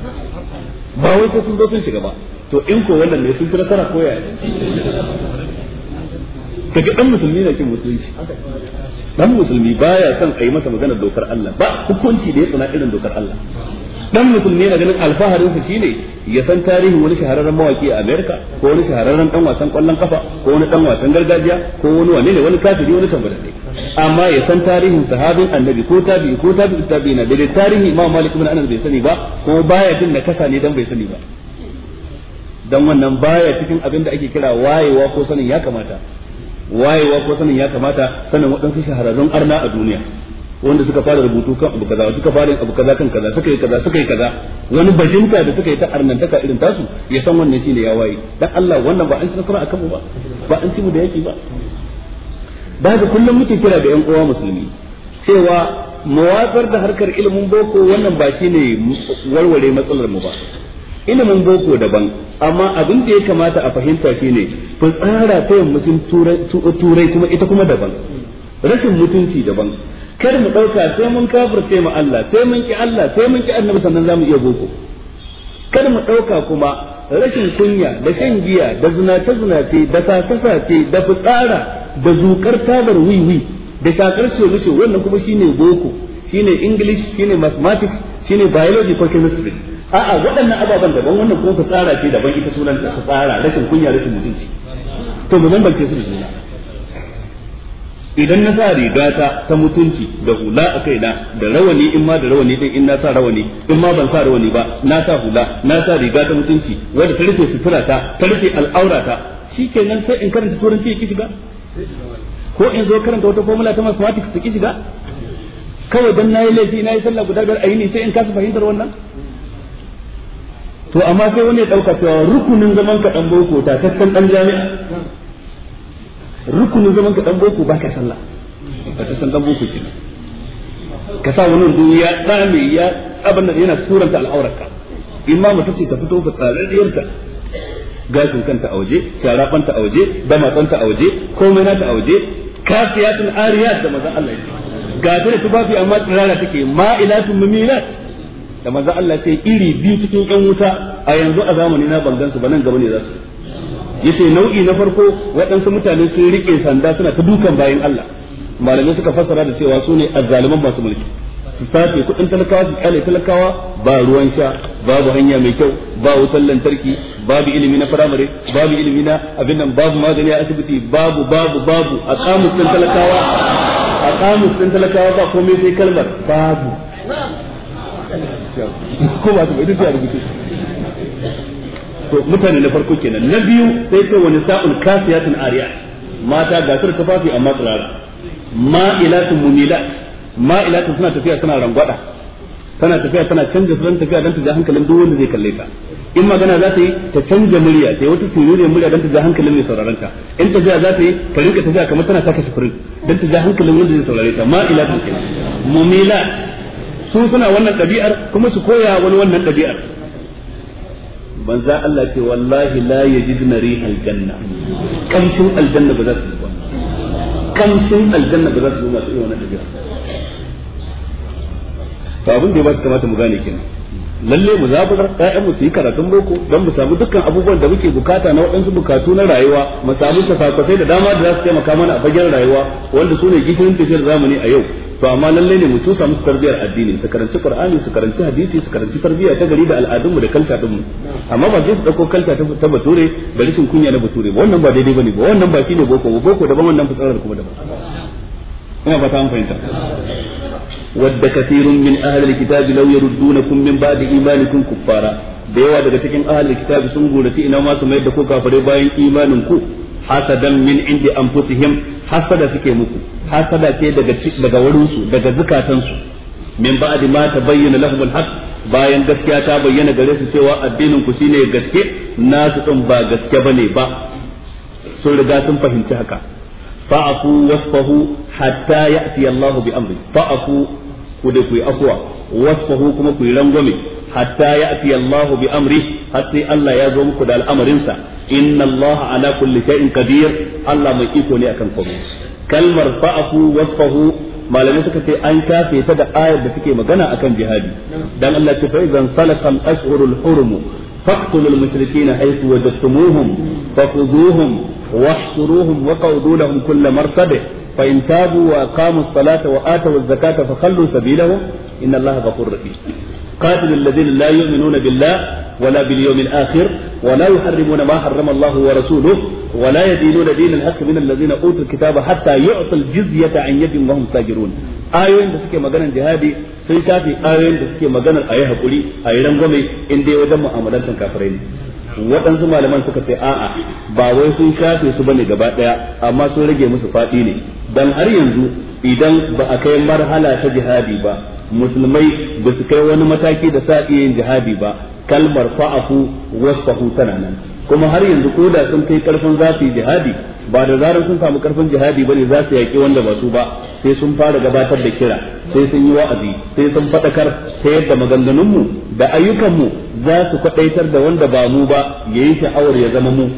ba wai sai sun zo sun shiga ba to in ko wannan ne sun ci nasara ko yaya kaga dan musulmi na kin musulunci dan musulmi baya son a yi masa maganar dokar Allah ba hukunci da ya tsana irin dokar Allah dan musulmi na ganin alfaharin sa shine ya san tarihin wani shahararren mawaki a America ko wani shahararren dan wasan kwallon kafa ko wani dan wasan gargajiya ko wani wane ne wani kafiri wani tambada ne amma ya san tarihin sahabin annabi ko tabi'i ko tabi'i tabi'ina da tarihin Imam Malik ibn Anas bai sani ba kuma baya jin da kasa ne dan bai sani ba dan wannan baya cikin abin da ake kira wayewa ko sanin ya kamata wayewa ko sanin ya kamata sanin waɗansu shahararrun arna a duniya wanda suka fara rubutu kan abu kaza suka fara abu kaza kan kaza suka yi kaza suka yi kaza wani bajinta da suka yi ta arnantaka irin tasu ya san wannan shine ya waye dan Allah wannan ba an ci nasara akan mu ba ba an ci mu da yake ba da haka kullum muke kira ga yan uwa musulmi cewa mawatsar da harkar ilimin boko wannan ba shine warware matsalar mu ba ilimin boko daban amma abin da ya kamata a fahimta shine fitsara ta yammacin turai kuma ita kuma daban rashin mutunci daban kar mu dauka sai mun kafirce mu Allah sai mun ki Allah sai mun ki annabi sannan zamu iya boko kar mu dauka kuma rashin kunya da shan giya da zinace zinace da sace sace da fitsara da zukar tabar wiwi da shakar sholisho wannan kuma shine boko shine english shine mathematics shine biology ko chemistry a'a waɗannan ababen daban wannan kuma fitsara ce daban ita sunanta fitsara rashin kunya rashin mutunci to mu bambance su da juna idan na sa rigata ta mutunci da hula a kaina da rawani in ma da rawani din in na sa rawani in ma ban sa rawani ba na sa hula na sa riga ta mutunci wanda ta rufe sutura ta ta rufe al'aurata shikenan sai in karanta turanci ki shiga ko in zo karanta wata formula ta mathematics ta ki shiga kawai dan nayi laifi nayi sallah guda biyar ayi ne sai in kasa fahimtar wannan to amma sai wani ya dauka cewa rukunin zaman ka dan boko ta tattan dan jami'a rukunin zaman ka dan boko ba ka sallah ta tattan dan boko kenan ka sa wani duniya dame ya abin da yana suranta al'aurarka imamu tace ta fito ka tsararriyarta gashin kanta a waje sharafanta a waje damatsanta a waje komai nata a waje kafiyatun ariyat da manzon Allah ya ce ga da tufafi amma tsirara take ma'ilatun mumilat da manzon Allah ya ce iri biyu cikin yan wuta a yanzu a zamani na bangan su ba nan gaba ne za su yace nau'i na farko waɗansu mutane sun rike sanda suna ta dukan bayan Allah malamai suka fassara da cewa su ne azzaliman masu mulki su sace kudin talakawa su kyale talakawa ba ruwan sha babu hanya mai kyau ba wutar lantarki babu ilimi na firamare babu ilimi na abin nan babu magani a asibiti babu babu babu a kamus din talakawa a kamus din talakawa ba komai sai kalmar babu ko ba ta ita ce a rubuce to mutane na farko kenan na biyu sai ce wani sa'ul kasiyatun ariyat mata ga su tafafi amma tsirara ma'ilatun mumilat ma'ilatun suna tafiya suna rangwada tana tafiya tana canja sunan tafiya don ta ja hankalin duk wanda zai kalle ta in magana za ta yi ta canja murya ta yi wata sirriyar murya don ta ja hankalin mai sauraron ta in tafiya za ta yi ta rinka tafiya kamar tana taka sifirin don ta ja hankalin wanda zai saurare ta ma'ilatun kenan mumilat su suna wannan ɗabi'ar kuma su koya wani wannan ɗabi'ar banza Allah ce wallahi la yajidna rihal janna kamshin aljanna ba za su zuba kamshin aljanna ba za su zuba masu irin wannan ɗabi'ar to abin da ya ba su kamata mu gane kenan lalle mu zaburar ƴaƴan mu su yi karatun boko don mu samu dukkan abubuwan da muke bukata na waɗansu bukatu na rayuwa mu samu kasakasai da dama da za su taimaka mana a fagen rayuwa wanda su ne gishirin tafiyar zamani a yau to amma lalle ne mu tusa musu tarbiyar addini su karanci qur'ani su karanci hadisi su karanci tarbiyya ta gari da al'adunmu da kalcha din mu amma ba sai su dauko kalcha ta bature da rashin kunya na bature ba wannan ba daidai bane ba wannan ba shine boko boko daban wannan fasarar kuma daban ina fata an fahimta wadda kathirun min ahli alkitabi law yaruddunakum min ba'di imanikum kuffara da yawa daga cikin ahli alkitabi sun gurace ina ma su mai da ku kafare bayan imanin ku hasadan min indi anfusihim hasada suke muku hasada ce daga daga wurin su daga zakatan su min ba'di ma tabayyana lahum alhaq bayan gaskiya ta bayyana gare su cewa addinin ku shine gaske nasu din ba gaske bane ba sun riga sun fahimci haka fa'afu wasfahu hatta ya'ti Allah bi amri fa'afu ku da ku yi afwa wasfahu kuma ku yi rangwame hatta ya'ti Allah bi amri har sai Allah ya zo muku da al'amarinsa inna Allah ala kulli shay'in qadir Allah mai iko ne akan komai kalmar fa'afu wasfahu malamai suka ce an shafe ta da ayar da take magana akan jihadi dan Allah ce fa idan salakal ashhurul hurum faqtulul mushrikeena haythu wajadtumuhum fakhuduhum واحصروهم وقعدوا لهم كل مرصد فإن تابوا وأقاموا الصلاة وآتوا الزكاة فخلوا سبيلهم إن الله غفور رحيم قاتل الذين لا يؤمنون بالله ولا باليوم الآخر ولا يحرمون ما حرم الله ورسوله ولا يدينون دين الحق من الذين أوتوا الكتاب حتى يعطوا الجزية عن يد وهم ساجرون ayoyin da suke maganar jihadi sun shafi ayoyin da suke maganar ayi hakuri ayi rangwame in dai wajen mu'amalantar kafirai ne waɗansu malaman suka ce a'a ba wai sun shafe su bane gaba ɗaya amma sun rage musu faɗi ne dan har yanzu idan ba a kai marhala ta jihadi ba musulmai ba su kai wani mataki da sa iya yin jihadi ba kalmar fa'afu wasfahu tana nan kuma har yanzu ko da sun kai karfin za su yi jihadi ba da zarar sun samu karfin jihadi bane za su yaki wanda ba su ba sai sun fara gabatar da kira sai sun yi wa'azi sai sun faɗakar ta yadda maganganunmu da ayyukanmu za su kwaɗaitar da wanda ba mu ba ya yi sha'awar ya zama mu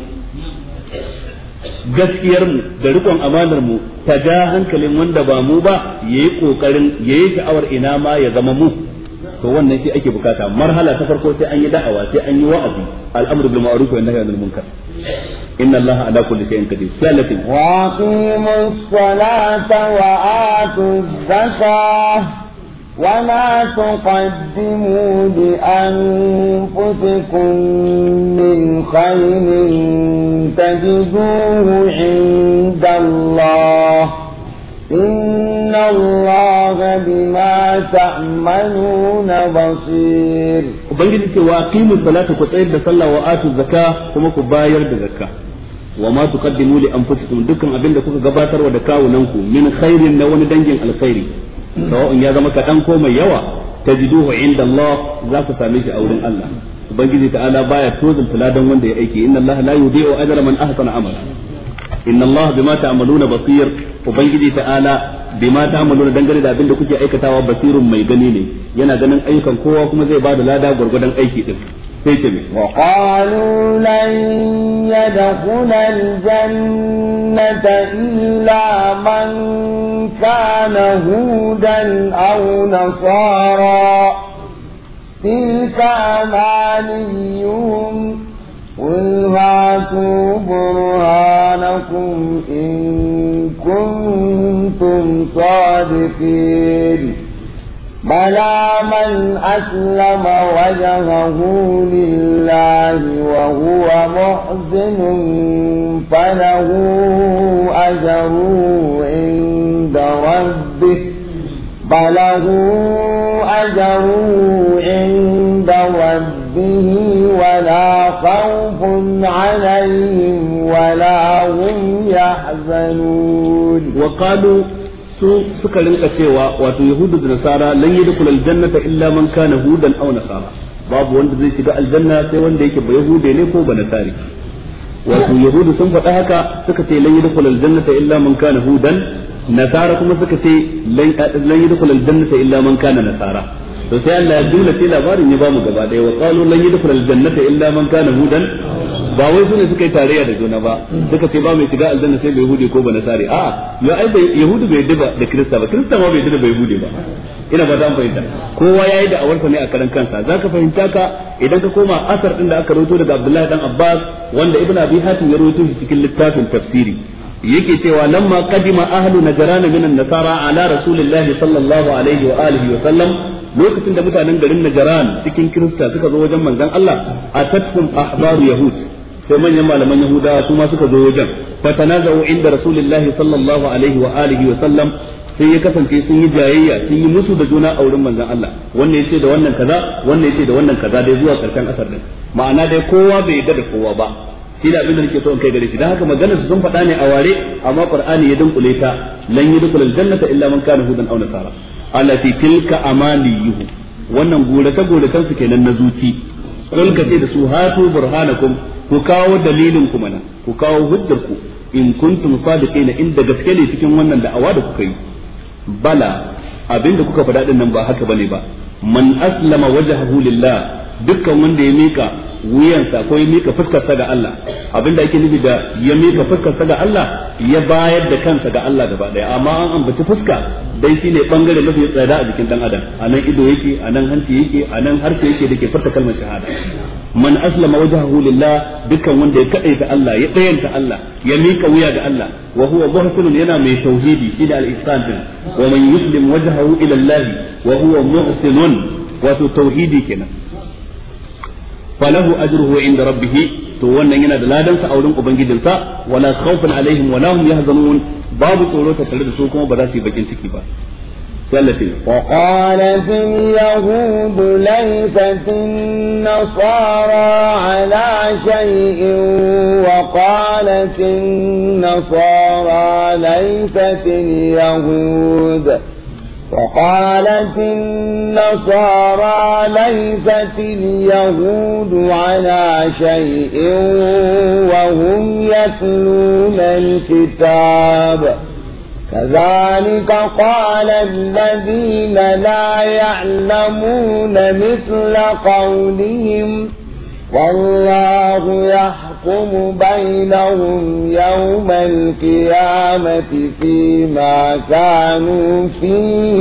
gaskiyarmu da rikon amanarmu ta ja hankalin wanda ba mu ba ya yi ƙoƙarin ya yi sha'awar ina ma ya zama mu to wannan shi ake bukata marhala ta farko sai an yi da'awa sai an yi wa'azi al'amru bil ma'ruf wa nahyi anil munkar inna allaha ala kulli shay'in qadir sai Allah ce wa aqimus salata wa atuz zakah ولا تقدموا لأنفسكم من خير تجدوه عند الله إن الله بما تعملون بصير وبنجد واقيموا الصلاة كتير صلى وآتوا الزكاة كما كباير بزكاة وما تقدموا لأنفسكم دكم أبين دكوك غباتر ودكاو ننكو من خير نون دنجن الخير sawa'un ya zama kaɗan ko mai yawa tajiduhu inda Allah za ku same shi a wurin Allah ubangiji ta'ala baya tozin ladan wanda ya aiki inna Allah la yudhi'u ajra man ahsana amala inna Allah bima ta'maluna basir ubangiji ta'ala bima ta'maluna dangane da abin da kuke aikatawa basirun mai gani ne yana ganin ayyukan kowa kuma zai bada lada gurgurdan aiki din sai ce mai wa qalu lan yadkhula al-jannata illa man kana hudan aw nasara tilka amaniyuhum قل هاتوا برهانكم إن كنتم صادقين بلى من أسلم وجهه لله وهو محسن فله أجره عند ربه فله أجره عند ربه ولا خوف عليهم ولا هم يحزنون وقالوا suka rinka cewa wato yahudu da nasara lan yadkhul aljannata illa man kana hudan aw nasara babu wanda zai shiga aljanna sai wanda yake ba yahude ne ko ba nasari wato yahudu sun faɗa haka suka ce lan yadkhul aljannata illa man kana hudan nasara kuma suka ce lan yadkhul aljannata illa man kana nasara to sai Allah ya dula ce labarin ya bamu gaba daya wa qalu lan yadkhul aljannata illa man kana hudan ba wai sune suka yi tarayya da juna ba suka ce ba mai shiga aljanna sai bai yahudi ko ba nasari a ya ai bai yahudu bai yadda da krista ba krista ma bai yadda bai yahudi ba ina ba zan fahimta kowa yayi da awarsa ne a karan kansa zaka fahimta ka idan ka koma asar din da aka rawaito daga Abdullahi dan Abbas wanda Ibn Abi Hatim ya rawaito shi cikin littafin tafsiri yake cewa lamma qadima ahlu najran min an-nasara ala rasulillahi sallallahu alaihi wa alihi wa sallam lokacin da mutanen garin najran cikin krista suka zo wajen manzon Allah atatkum ahbaru yahud sai manyan malaman yahudawa su ma suka zo wajen fatanazau inda rasulillahi sallallahu alaihi wa alihi wa sallam sai ya kasance sun yi jayayya sun yi musu da juna a wurin manzon Allah wannan yace da wannan kaza wannan yace da wannan kaza dai zuwa karshen asar din ma'ana dai kowa bai yarda da kowa ba shi da abin da nake so in kai gare shi dan haka maganar su sun faɗa ne a ware amma qur'ani ya dunkule ta lan yadkhul aljannata illa man kana hudan aw nasara allati tilka amaniyuhu wannan gurace guracen su kenan na zuci kul ka ce da su hatu burhanakum ku kawo dalilin ku mana ku kawo hujjar ku in kuntum sadiqina inda gaske ne cikin wannan da'awa da kuka yi bala abinda kuka faɗa din nan ba haka bane ba man aslama wajhahu lillah dukkan wanda ya mika wuyansa ko ya mika fuskarsa ga Allah abinda ake nufi da ya mika fuskarsa ga Allah ya bayar da kansa ga Allah gaba daya amma an ambaci fuska dai shine bangare mafi tsada a jikin dan adam anan ido yake anan hanci yake anan harshe yake dake furta kalmar shahada man aslama wajhahu lillah dukkan wanda ya kadaita Allah ya dayanta Allah ya mika wuya ga Allah wa huwa muhsinun yana mai tauhidi shi da al-ihsan din wa man yuslim wajhahu ila Allah wa huwa muhsinun wato tauhidi kenan falahu ajruhu inda rabbih to wannan yana da ladan sa a wurin ubangijinsa wala khawfun alaihim wala hum yahzanun babu tsoro ta tare da su kuma ba za su yi bakin ciki ba sai Allah ce wa qalat al-yahud laysat an-nasara ala shay'in wa qalat an-nasara laysat al-yahud وقالت النصارى ليست اليهود على شيء وهم يتلون الكتاب كذلك قال الذين لا يعلمون مثل قولهم والله يحكم بينهم يوم القيامة فيما كانوا فيه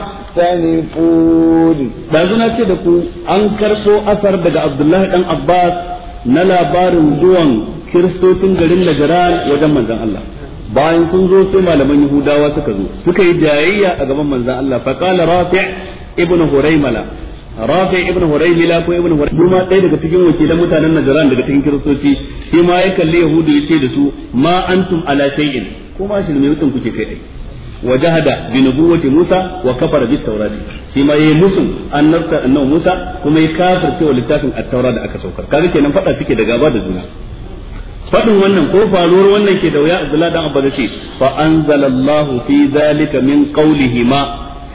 يختلفون دازنا ce da ku an karso asar daga Abdullahi dan Abbas na labarin zuwan kiristocin garin Najran wajen manzon Allah bayan sun zo sai malaman Yahudawa suka zo suka yi jayayya a gaban manzon Allah fa qala Rafi' ibn Huraymala Rafi ibn Huraymila ko ibn Huraymila kuma ɗaya daga cikin wakilan mutanen Najran daga cikin kiristoci shi ma ya kalli Yahudu yace da su ma antum ala shay'in kuma shi ne mutum kuke kai ai wajahada bi nubuwwati Musa wa kafara bit tawrati shi ma yayi musu annabta annabi Musa kuma ya kafirce wa littafin at-taura da aka saukar kaga kenan fada suke da gaba da juna fadin wannan ko faruwar wannan ke da wuya Abdullah dan Abba ce fa anzalallahu fi zalika min qawlihi ma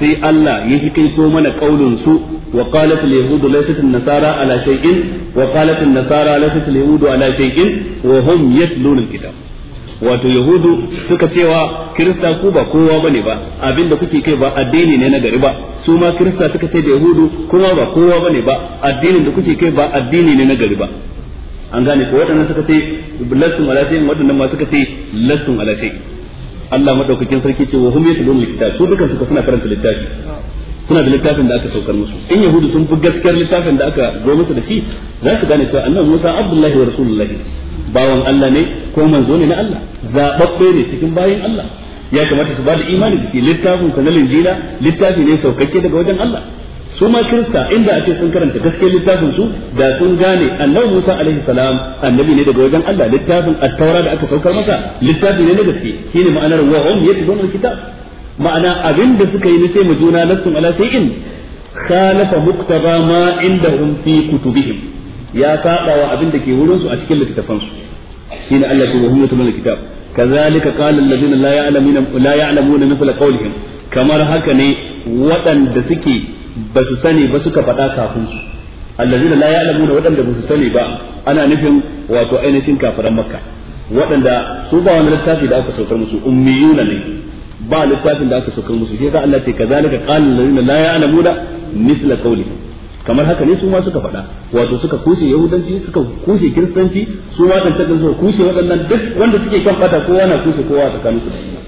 sai Allah ya hikaito mana kaulin su wa qalat al-yahudu laysat an-nasara ala shay'in wa qalat an-nasara laysat al-yahudu ala shay'in wa hum yatluna al-kitab wato yahudu suka cewa kirista ku ba kowa bane ba abinda kuke kai ba addini ne na gari ba su ma kirista suka ce da yahudu kuma ba kowa bane ba addinin da kuke kai ba addini ne na gari ba an gane ko waɗannan suka ce lastum ala shay'in waɗannan ma suka ce lastum ala shay'in Allah madaukakin sarki ce wa hum yatlun alkitab su dukan su suna karanta littafi suna da littafin da aka saukar musu in yahudu sun fi gaskiyar littafin da aka zo musu da shi za su gane cewa annabi Musa Abdullahi wa Rasulullahi bawan Allah ne ko manzo ne na Allah zababbe ne cikin bayin Allah ya kamata su ba da imani da shi littafin sa na Injila littafi ne saukakke daga wajen Allah su ma kirista inda a ce sun karanta gaskiyar littafin su da sun gane annabi Musa alaihi salam annabi ne daga wajen Allah littafin at-taura da aka saukar masa littafi ne na gaske shine ma'anar wa hum yatluna al-kitab ma'ana abinda suka yi ne sai mu juna lattum ala shay'in khalafa muqtaba ma indahum fi kutubihim ya saba wa abinda ke wurin su a cikin littafan su shine Allah ya wa hum yatluna al-kitab kazalika qala alladhina la ya'lamuna la ya'lamuna mithla qawlihim kamar haka ne waɗanda suke ba su sani ba suka faɗa kafin su allazina la ya'lamuna waɗanda ba su sani ba ana nufin wato ainihin kafiran makka waɗanda su ba wani littafi da aka saukar musu ummiyuna ne ba littafin da aka saukar musu shi yasa Allah ce kazalika qala allazina la ya'lamuna mithla qawlihim kamar haka ne su ma suka faɗa wato suka kushe yahudanci suka kushe kiristanci su ma dan takan suka kushe waɗannan duk wanda suke kan fata kowa na kushe kowa tsakaninsu da Allah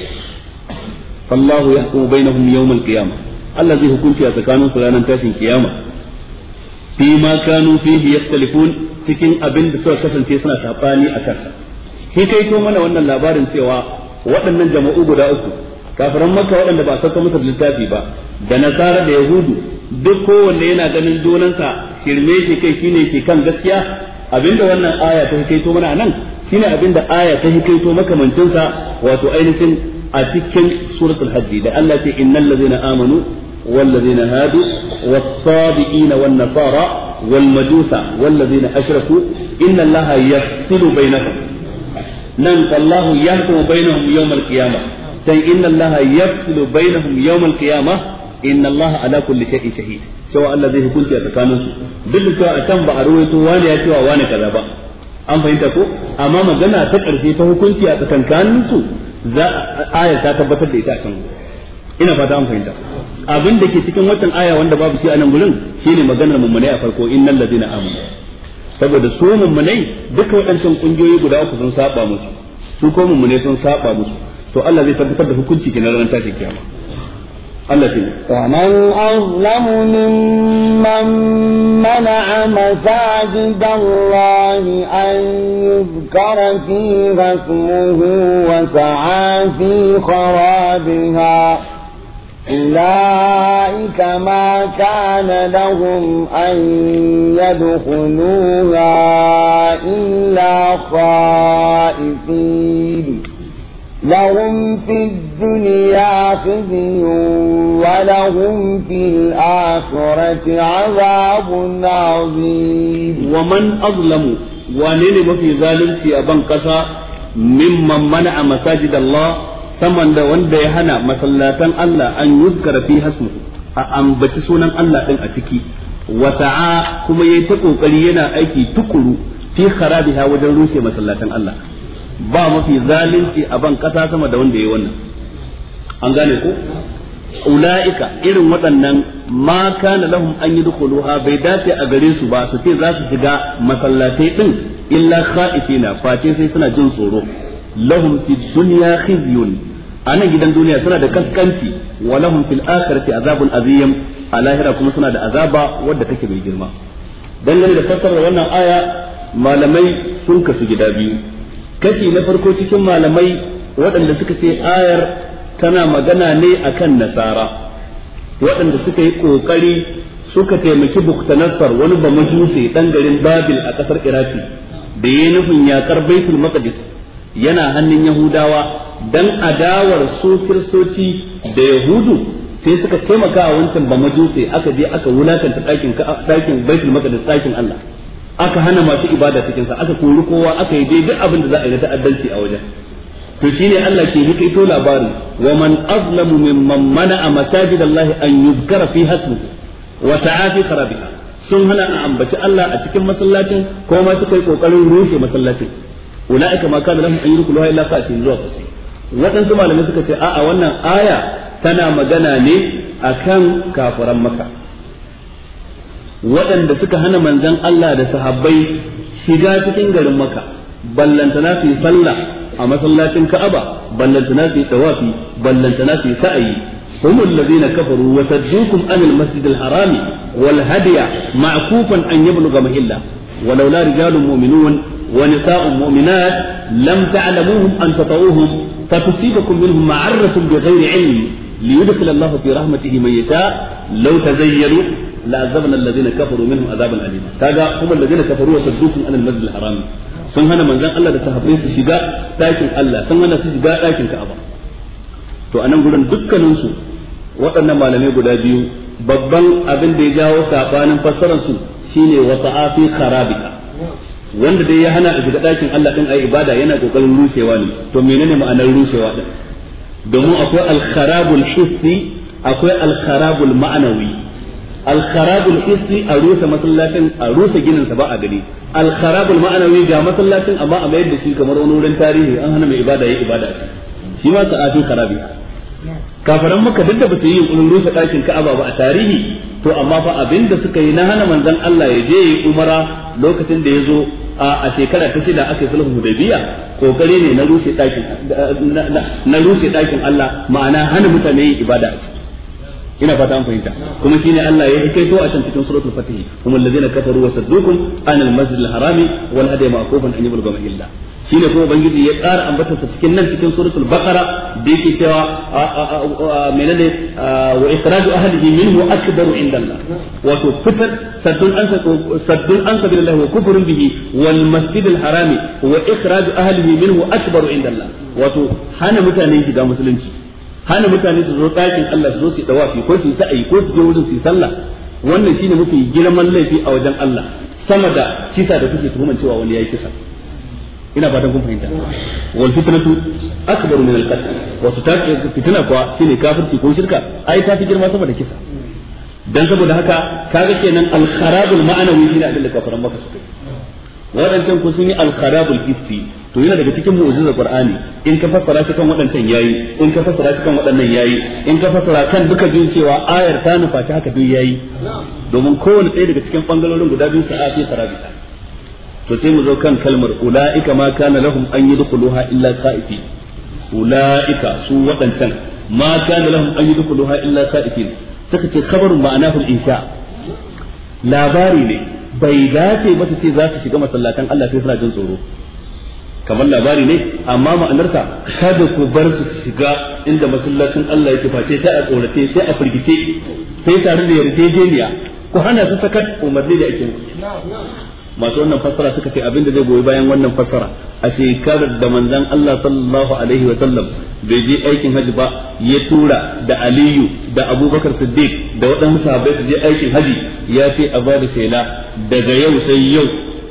fallahu yahkumu bainahum yawm al-qiyamah Allah zai hukunci a tsakaninsu ranar tashin kiyama fi ma kanu fihi yakhtalifun cikin abin da suka kasance suna sabani a kansa shi kai to mana wannan labarin cewa waɗannan jama'u guda uku kafiran makka waɗanda ba sauka musu littafi ba da nasara da yahudu duk kowanne yana ganin junansa shirme shi kai shine ke kan gaskiya abinda wannan aya ta kai to mana nan shine abinda aya ta kai to makamancin sa wato ainihin a cikin suratul hajj da Allah ce innal ladina amanu wal ladina hadu was sabiina wan nasara wal majusa wal ladina ashraku inna allaha yafsilu bainahum nan wallahu yahkumu bainahum yawm al qiyamah sai inna allaha yafsilu bainahum yawm al qiyamah inna allaha ala kulli shay'in shahid sai Allah zai hukunci a tsakaninsu duk da cewa a can ba a rawaito wani ya cewa wani kaza ba an fahimta ko amma magana ta karshe ta hukunci a tsakankaninsu za aya ta tabbatar da ita a can ina fata an fahimta abin da ke cikin waccan aya wanda babu shi a nan gurin shine maganar mummunai a farko innal ladina amanu saboda su mummunai duka waɗancan kungiyoyi guda uku sun saba musu su ko mummunai sun saba musu to Allah zai tabbatar da hukunci kenan ranar tashin kiyama Allah ce faman azlamu mimman mana'a masajidallahi an yuzkara fiha ismuhu wa sa'a fi kharabiha أولئك ما كان لهم أن يدخلوها إلا خائفين لهم في الدنيا خزي ولهم في الآخرة عذاب عظيم ومن أظلم ونين في ظالم في أبن قصى ممن منع مساجد الله saman da wanda ya hana masallatan Allah an yuzkara fi hasmuhu a ambaci sunan Allah din a ciki wa ta'a kuma yayi ta kokari yana aiki tukuru fi kharabiha wajen rushe masallatan Allah ba mafi zalunci a ban kasa sama da wanda yayi wannan an gane ko ulaika irin waɗannan ma kana lahum an yadkhuluha bai dace a gare su ba su ce za su shiga masallatai din illa khaifina face sai suna jin tsoro lahum fid dunya khizyun anan gidan duniya suna da kaskanci wa lahum fil akhirati azabun azim a lahira kuma suna da azaba wadda take mai girma dangane da fassarar wannan aya malamai sun kasu gida biyu kashi na farko cikin malamai waɗanda suka ce ayar tana magana ne akan nasara waɗanda suka yi kokari suka taimaki Buktanassar wani bamajusi dan garin Babil a ƙasar Iraki da yayin nufin yakar Baitul Maqdis yana hannun Yahudawa dan adawar su Kiristoci da Yahudu sai suka taimaka a wancan ba majusi aka je aka wulakanta ɗakin ɗakin Baitul Maqdis ɗakin Allah aka hana masu ibada cikin sa aka kori kowa aka yi dai duk abin da za a yi na ta'addanci a wajen to shine Allah ke hikaito labari wa man azlamu mimman mana'a masajidallahi an yuzkara fi hasmuhu wa ta'afi kharabiha sun hana a ambaci Allah a cikin masallacin ko ma suka yi kokarin rushe masallacin ulaika ma kana lahum an yurkuluha illa qatin zuwa kasi waɗansu malamai suka ce a'a wannan aya tana magana ne akan kafiran Makka waɗanda suka hana manzon Allah da sahabbai shiga cikin garin Makka ballantana su yi sallah a masallacin Ka'aba ballantana su yi tawafi ballantana su yi sa'ayi هم الذين كفروا وصدوكم عن المسجد الحرام والهدي معكوفا أن يبلغ محله ولولا رجال مؤمنون ونساء مؤمنات لم تعلموهم أن تطؤوهم فتصيبكم منهم معرة بغير علم ليدخل الله في رحمته من يشاء لو تزينوا لعذبنا الذين كفروا منهم عذابا أليما هذا هم الذين كفروا وصدوكم عن المسجد الحرام sun hana manzon Allah da sahabbai su shiga ɗakin Allah sun hana su shiga ɗakin Ka'aba to anan gurin dukkanin su waɗannan malamai guda biyu babban abin da ya jawo sabanin fassarar su shine wa ta'afi kharabika wanda dai ya hana a shiga ɗakin Allah din ayi ibada yana kokarin rushewa ne to menene ma'anar rushewa din domin akwai al-kharabul hissi akwai al-kharabul ma'nawi al-kharabul hissi a rusa masallacin a rusa ginin sa ba a gani al-kharabul ma'nawi ga masallacin amma a mayar da shi kamar wani wurin tarihi an hana mai ibada yayi ibada shi ma ta'afi kharabi kafaran Makka duk da ba su yi yunkurin rusa ɗakin Ka'aba ba a tarihi to amma fa abinda suka yi na hana manzon Allah ya je yi umara lokacin da ya zo a shekara ta shida aka yi sulhun Hudaybiya kokari ne na rushe ɗakin na rushe ɗakin Allah ma'ana hana mutane yin ibada a ciki ina fata an fahimta kuma shine Allah ya hikaito a can cikin suratul fatih hum alladhina kafaru wa saddukum anil masjidil harami wal hadiya ma'kufan an yablugha mahilla shine kuma ubangiji ya ƙara ambata ta cikin nan cikin suratul baqara da yake cewa menene wa ikhraju ahlihi minhu akbaru indallah wato fitar saddun an saddun an sabilillah wa kufrun bihi wal masjidil harami wa ikhraju ahlihi minhu akbaru indallah wato hana mutane shiga musulunci hana mutane su zo ɗakin Allah su zo su dawafi ko su yi sa'ayi ko su je wurin su yi sallah wannan shine mafi girman laifi a wajen Allah sama da kisa da kuke tuhuman cewa wani yayi kisa ina fatan kun fahimta wal fitnatu akbaru min al qatl wato ta fitna kuwa shine kafirci ko shirka ai ta fi girma sama da kisa dan saboda haka kaga kenan al kharabul ma'anawi shine abin da kafiran maka suka wadancan ku sun yi al kharabul hissi to yana daga cikin mu'jizar Qur'ani in ka fassara shi kan wadancan yayi in ka fassara shi kan wadannan yayi in ka fassara kan duka biyun cewa ayar ta nufaci haka duk yayi domin kowanne ɗaya daga cikin bangarorin guda biyu sa'ati sarabita to sai mu zo kan kalmar ulaika ma kana lahum an yadkhuluha illa khaifin ulaika su wadancan ma kana lahum an yadkhuluha illa khaifin saka ce khabarun ma'anahu al-insha labari ne bai dace ba su ce za su shiga masallatan Allah sai suna jin tsoro kamar labari ne amma ma'anarsa kada ku bar su shiga inda masallacin Allah yake face sai a tsorace sai a firgice sai tare da yarjejeniya ku hana su sakat umarni da ake masu wannan fassara suka ce abin da zai goyi bayan wannan fassara a shekarar da manzon Allah sallallahu alaihi wa sallam bai je aikin haji ba ya tura da Aliyu da Abubakar Siddiq da waɗansu sahabbai su je aikin haji ya ce a bada shela daga yau sai yau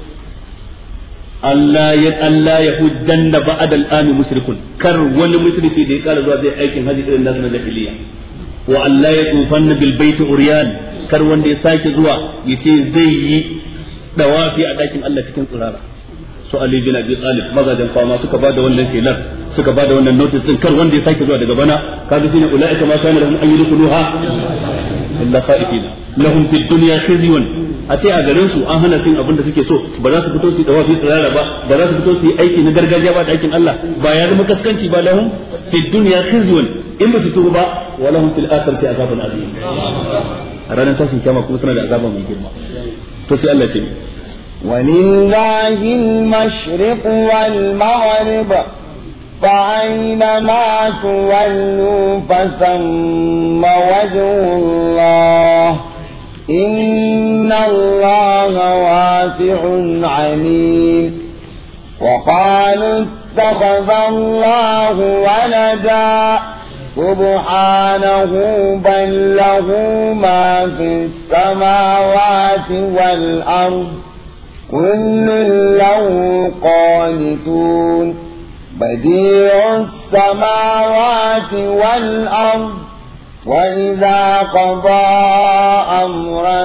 Allah ya Allah ya hujjanna ba'da al-ami mushrikun kar wani mushriki da ya kara zuwa zai aikin haji irin nasu na jahiliya wa Allah ya tufanna bil baiti uryan kar wanda ya sake zuwa yace zai yi dawafi a dakin Allah cikin tsirara su Ali bin Abi Talib mazajen fama suka bada wannan shelar suka bada wannan notice din kar wanda ya sake zuwa daga bana kaga shine ulaika ma kana lahum an yadkhuluha illa khaifina lahum fid dunya khizyun a ce a garin su an hana cin abin da suke so ba za su fito su dawafi tsirara ba ba za su fito su yi aiki na gargajiya ba da aikin Allah ba ya zama kaskanci ba lahum fid dunya khizyun in ba su tuba ba wa lahum fil akhirati azabun azim a ranar tashin kiyama kuma suna da azaba mai girma to sai Allah ce ولله المشرق والمغرب فأينما تولوا فثم وجه الله إن الله واسع عليم وقالوا اتخذ الله ولدا سبحانه بل له ما في السماوات والأرض كل له قانتون بديع السماوات والأرض وإذا قضى أمرا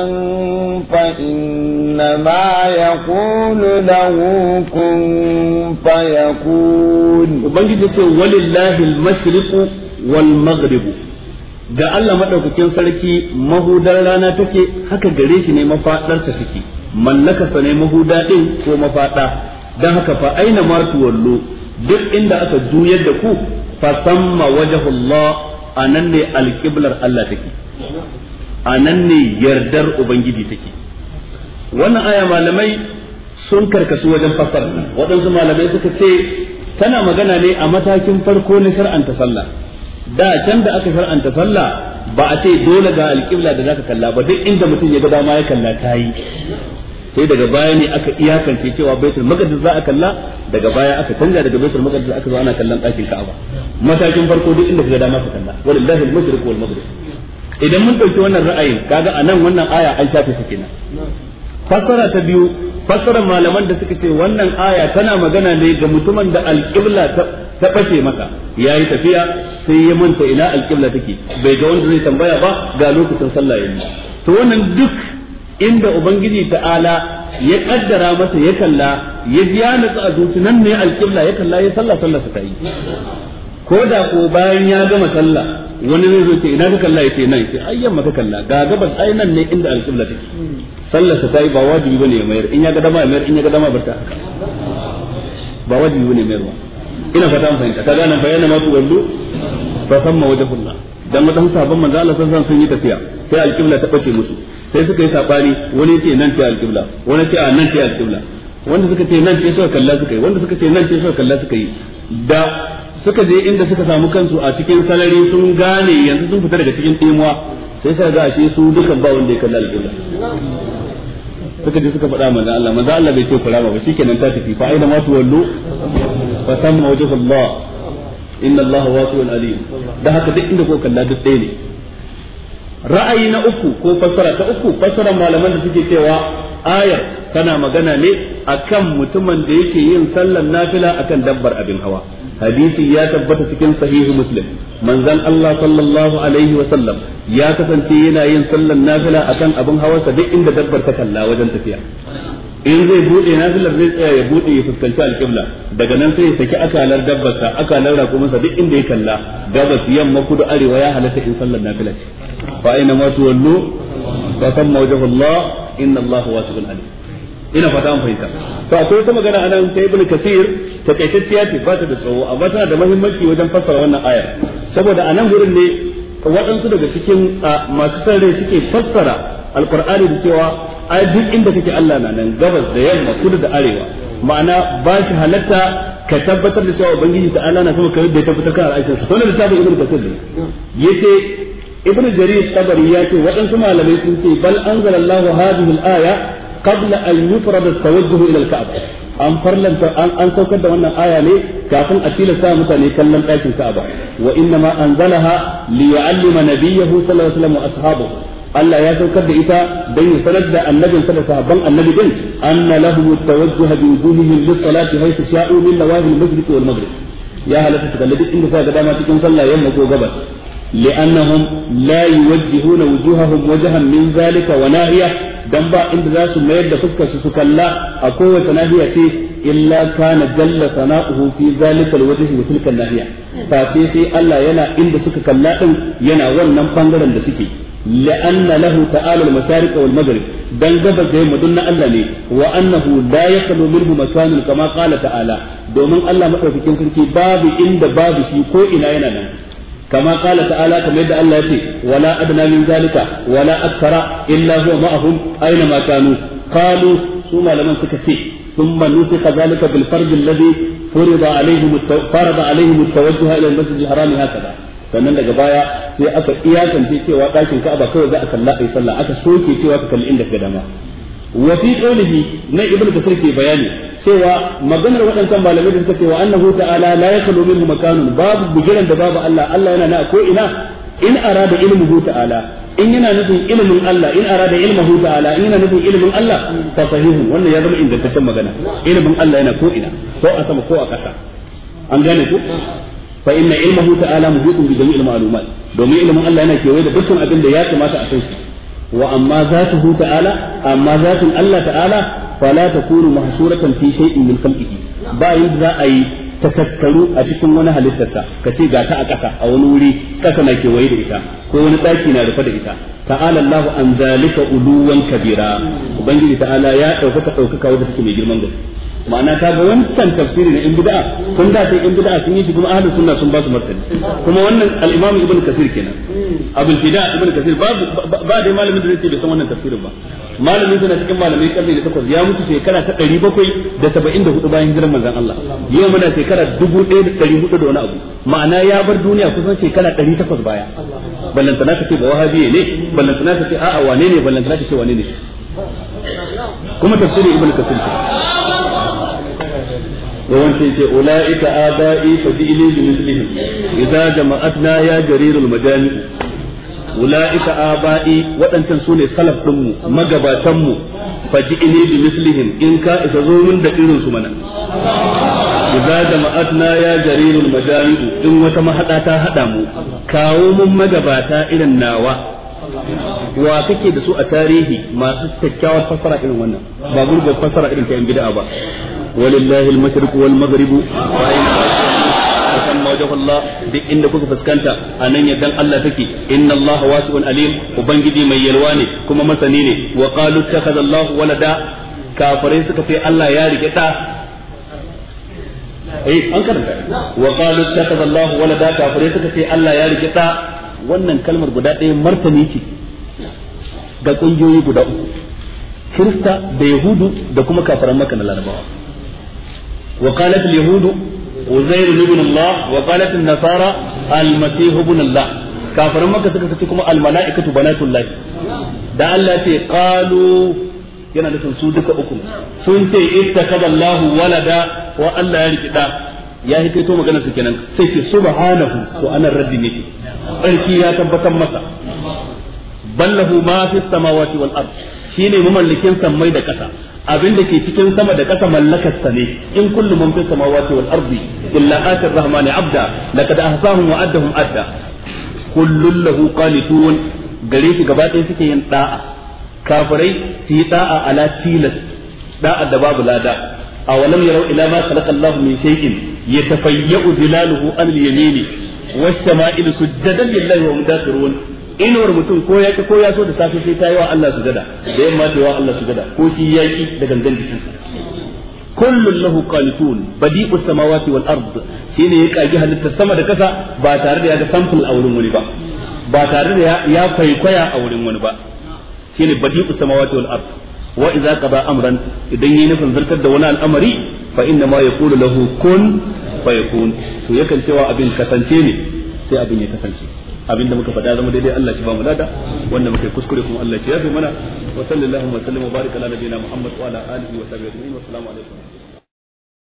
فإنما يقول له كن فيكون. وبنجد ولله المشرق والمغرب ga Allah madaukakin sarki mahudar rana take haka gare shi ne mafadarta take mallaka sa ne mahuda din ko mafada dan haka fa aina martu wallo duk inda aka juyar da ku fa samma wajhullah anan ne alqiblar Allah take anan ne yardar ubangiji take. Wannan aya malamai sun karkasu wajen fassara waɗansu malamai suka ce tana magana ne a matakin farko na shar'anta sallah. Da can da aka shar'anta sallah ba a ce dole ga alƙibla da zaka kalla ba duk inda mutum ya ga dama ya kalla tayi sai daga baya ne aka iyakance cewa baitul maqdis za a kalla daga baya aka canja daga baitul maqdis aka zo ana kallon ɗakin Ka'aba. Matakin farko duk inda ka ga dama ka kalla walillahi al-mashriq wal maghrib. Idan mun dauki wannan ra'ayin kaga anan wannan aya an shafe su kenan. Fassara ta biyu fassarar malaman da suka ce wannan aya tana magana ne ga mutumin da alƙibla ta ta bace masa yayi tafiya sai ya manta ina alƙibla take bai ga wanda zai tambaya ba ga lokacin sallah yayi to wannan duk inda ubangiji ta'ala ya kaddara masa ya kalla ya ji ya nutsu a zuci nan ne alƙibla ya kalla ya sallah sallah sa tayi ko da ko bayan ya gama sallah wani zai zo ce ina ka kalla yace nan yace ayyan maka kalla ga gabas ai nan ne inda alƙibla take sallar sa tayi ba wajibi bane ya mayar in ya ga dama ya mayar in ya ga dama barta haka ba wajibi bane mayarwa. Ina fata an fahimta kaga nan bayyana ma tuwallu fa thamma wajhullah dan wadan sahabban manzo Allah sallallahu alaihi wasallam sun yi tafiya sai alqibla ta bace musu sai suka yi sabani wani ce nan ce alqibla wani ce a nan ce alqibla wanda suka ce nan ce suka kalla suka yi wanda suka ce nan ce suka kalla suka yi da suka je inda suka samu kansu a cikin salari sun gane yanzu sun fita daga cikin dimuwa sai suka ga ashe su dukan ba wanda ya kalla alqibla suka je suka faɗa manzo Allah manzo Allah bai ce kula ba shikenan ta tafi fa aina ma tuwallu fa tamma wajhullah inna Allah wasi'un alim da haka duk inda ko kalla duk ɗaya ne. Ra'ayi na uku ko fassara ta uku fassarar malaman da suke cewa ayar tana magana ne akan mutumin da yake yin sallar nafila akan dabbar abin hawa. Hadisi ya tabbata cikin sahihu Muslim manzon Allah sallallahu alaihi wa sallam ya kasance yana yin sallar nafila akan abin hawarsa duk inda dabbar ta kalla wajen tafiya. In zai bude nafilar zai tsaya ya bude ya fuskanci alƙibla daga nan sai ya saki akalar dabbarsa akalar rakumansa duk inda ya kalla gabas yamma kudu arewa ya halatta in sallar nafila ce fa aina ma tuwallu fa thamma wajhullah inna Allah wasi'un alim. Ina fata an fahimta to akwai wata magana anan ta Ibn Kathir takaitacciya ce ba ta da tsawo amma tana da muhimmanci wajen fassara wannan ayar saboda anan gurin ne waɗansu daga cikin masu san rai suke fassara alqur'ani da cewa ai duk inda kake Allah na nan gabas da yamma kudu da arewa ma'ana ba shi halatta ka tabbatar da cewa ubangiji ta'ala na sama kai da ya tabbatar kan al'aishin sa to ne da Ibn Kathir ne yace Ibn Jarir Tabari yace waɗansu malamai sun ce bal anzalallahu hadhihi al-aya qabla an yufrada at-tawajjuh ila al-Ka'bah an farlanta an an saukar da wannan aya ne kafin a tilasta mutane kallon ɗakin Ka'aba wa inna ma anzalaha li yu'allima nabiyyahu sallallahu alaihi wasallam wa ashabahu Allah ya saukar da ita dan ya sanar da annabinsa da sahabban annabi din anna lahu at-tawajjuh bi wujuhihim lis-salati haythu sha'u min nawahi al-mashriq wal maghrib ya halatta su kalli duk inda suka ga dama cikin sallah yamma ko gabas li'annahum la yuwajjihuna wujuhahum wajhan min zalika wa nahiya dan ba inda za su mayar da fuskar su su kalla a kowace nahiya ce illa kana jalla sana'uhu fi zalika alwajh wa tilka nahiya fa sai Allah yana inda suka kalla din yana wannan bangaren da suke la'anna lahu ta'ala al-mashariq wal maghrib dan gabas da yamma dunna Allah ne wa annahu la yaqulu minhu makanun kama qala ta'ala domin Allah madaukakin sarki babu inda babu shi ko ina yana nan كما قال تعالى كما يدعى الله يتي ولا أدنى من ذلك ولا أكثر إلا هو معهم أينما كانوا قالوا ثم لمن سكتي ثم نسخ ذلك بالفرض الذي فرض عليهم التو... فرض عليهم التوجه إلى المسجد الحرام هكذا sannan daga baya sai aka iyakance cewa ɗakin Ka'aba kawai za a kalla ai sallah aka soke cewa ka kalli inda ka dama wa fi qawlihi na ibnu kasir ke bayani cewa maganar waɗancan malamai da suka ce wa annahu ta'ala la yakhlu minhu makanun babu bugiran da babu Allah Allah yana na ko ina in arada ilmuhu ta'ala in yana nufin ilmin Allah in arada ilmuhu ta'ala in yana nufin ilmin Allah fa sahihu wannan ya zama ingantaccen magana ilmin Allah yana ko ina ko a sama ko a ƙasa an gane ku fa inna ilmuhu ta'ala muhitun bi jami'il ma'lumat domin ilmin Allah yana kewaye da dukkan abin da ya kamata a san shi wa amma zatuhu ta'ala amma zatun Allah ta'ala fala takunu mahsuratan fi shay'in min khalqihi ba yin za a yi ta tattaru a cikin wani halittarsa ka ce ga ta a ƙasa a wani wuri ƙasa na kewaye da ita ko wani ɗaki na rufe da ita ta'ala Allahu an zalika uluwan kabira ubangiji ta'ala ya ɗaukaka ɗaukaka wanda take mai girman gaske ma'ana ka ga wancan tafsiri na in bid'a tun da sai in bid'a sun yi shi kuma ahlus sunna sun ba su martani kuma wannan al-imam ibn kasir kenan abul fida ibn kasir ba ba da malamin da zai bai san wannan tafsirin ba malamin da cikin malamai karni da takwas ya mutu shekara ta ɗari bakwai da saba'in da hudu bayan hijirar manzon Allah yau muna shekara dubu ɗaya da ɗari hudu da wani abu ma'ana ya bar duniya kusan shekara ɗari takwas baya ballantana ka ce ba wahabiye ne ballantana ka ce a'a wane ne ballantana ka ce wane ne shi kuma tafsirin ibn kasir yawanci ce ula'ika aba'i fa fi'li bi mislihim idza jama'atna ya jarirul majami ula'ika aba'i wadancan sune salaf din mu magabatan mu fa fi'li bi mislihim in ka isa zo mun da irin su mana idza jama'atna ya jarirul majami in wata mahada ta hada mu kawo mun magabata irin nawa wa kake da su a tarihi masu kyakkyawar fasara irin wannan ba gurgur fasara irin ta yan bid'a ba ولله المشرق والمغرب فأين أسمى وجه الله دي إن كوك فسكنتا أنن يدن الله تكي إن الله واسع عليم وبنجدي من يلواني كما مسنيني وقالوا اتخذ الله ولدا كافرين سكتي الله ياري كتا أي أنكر وقالوا اتخذ الله ولدا كافرين سكتي الله ياري كتا wannan kalmar guda ɗaya martani ce ga ƙungiyoyi guda uku Kirista da Yahudu da kuma kafiran Makka na Larabawa وقالت اليهود عزير ابن الله وقالت النصارى المسيح ابن الله كافرون مكة suka ce kuma almalaikatu banatullah da Allah ce qalu yana nufin su duka uku sun ce ittakada Allah walada wa Allah ya riki da ya hikaito magana su kenan sai ce subhanahu to ana raddi ne sarki ya tabbatar masa ballahu ma fi samawati wal ard shine mamallakin sammai da ƙasa abin da ke cikin sama da ƙasa mallakar sa ne in kullu man fis samawati wal ardi illa atir rahmani abda laqad ahsahum wa addahum adda kullun lahu qanitun gare shi gaba ɗaya suke yin da'a kafirai su yi da'a ala tilas da'a da babu lada awalam yarau ila ma khalaqa Allahu min shay'in yatafayyu zilaluhu an al-yamini was-sama'i sujadan lillahi wa mudathirun inuwar mutum ko ya ko ya so da safe sai ta yi wa Allah sujada da yamma ta yi wa Allah sujada ko shi yaki da gangan jikinsa kullun lahu qanitun badi'us samawati wal ard shine ya kage halittar sama da kasa ba tare da ya ga sample a wurin wani ba ba tare da ya kwaikwaya a wurin wani ba shine badi'us samawati wal ard wa idza qada amran idan yayi nufin zartar da wani al'amari fa inna ma yaqulu lahu kun fayakun to yakan cewa abin kasance ne sai abin ya kasance abinda muka faɗa zama daidai Allah shi ba mu lada wanda muka yi kuskure kuma Allah shi ya fi mana wa sallallahu wa sallam wa baraka ala nabiyina Muhammad wa ala alihi wa sahbihi wa sallam. Assalamu alaikum.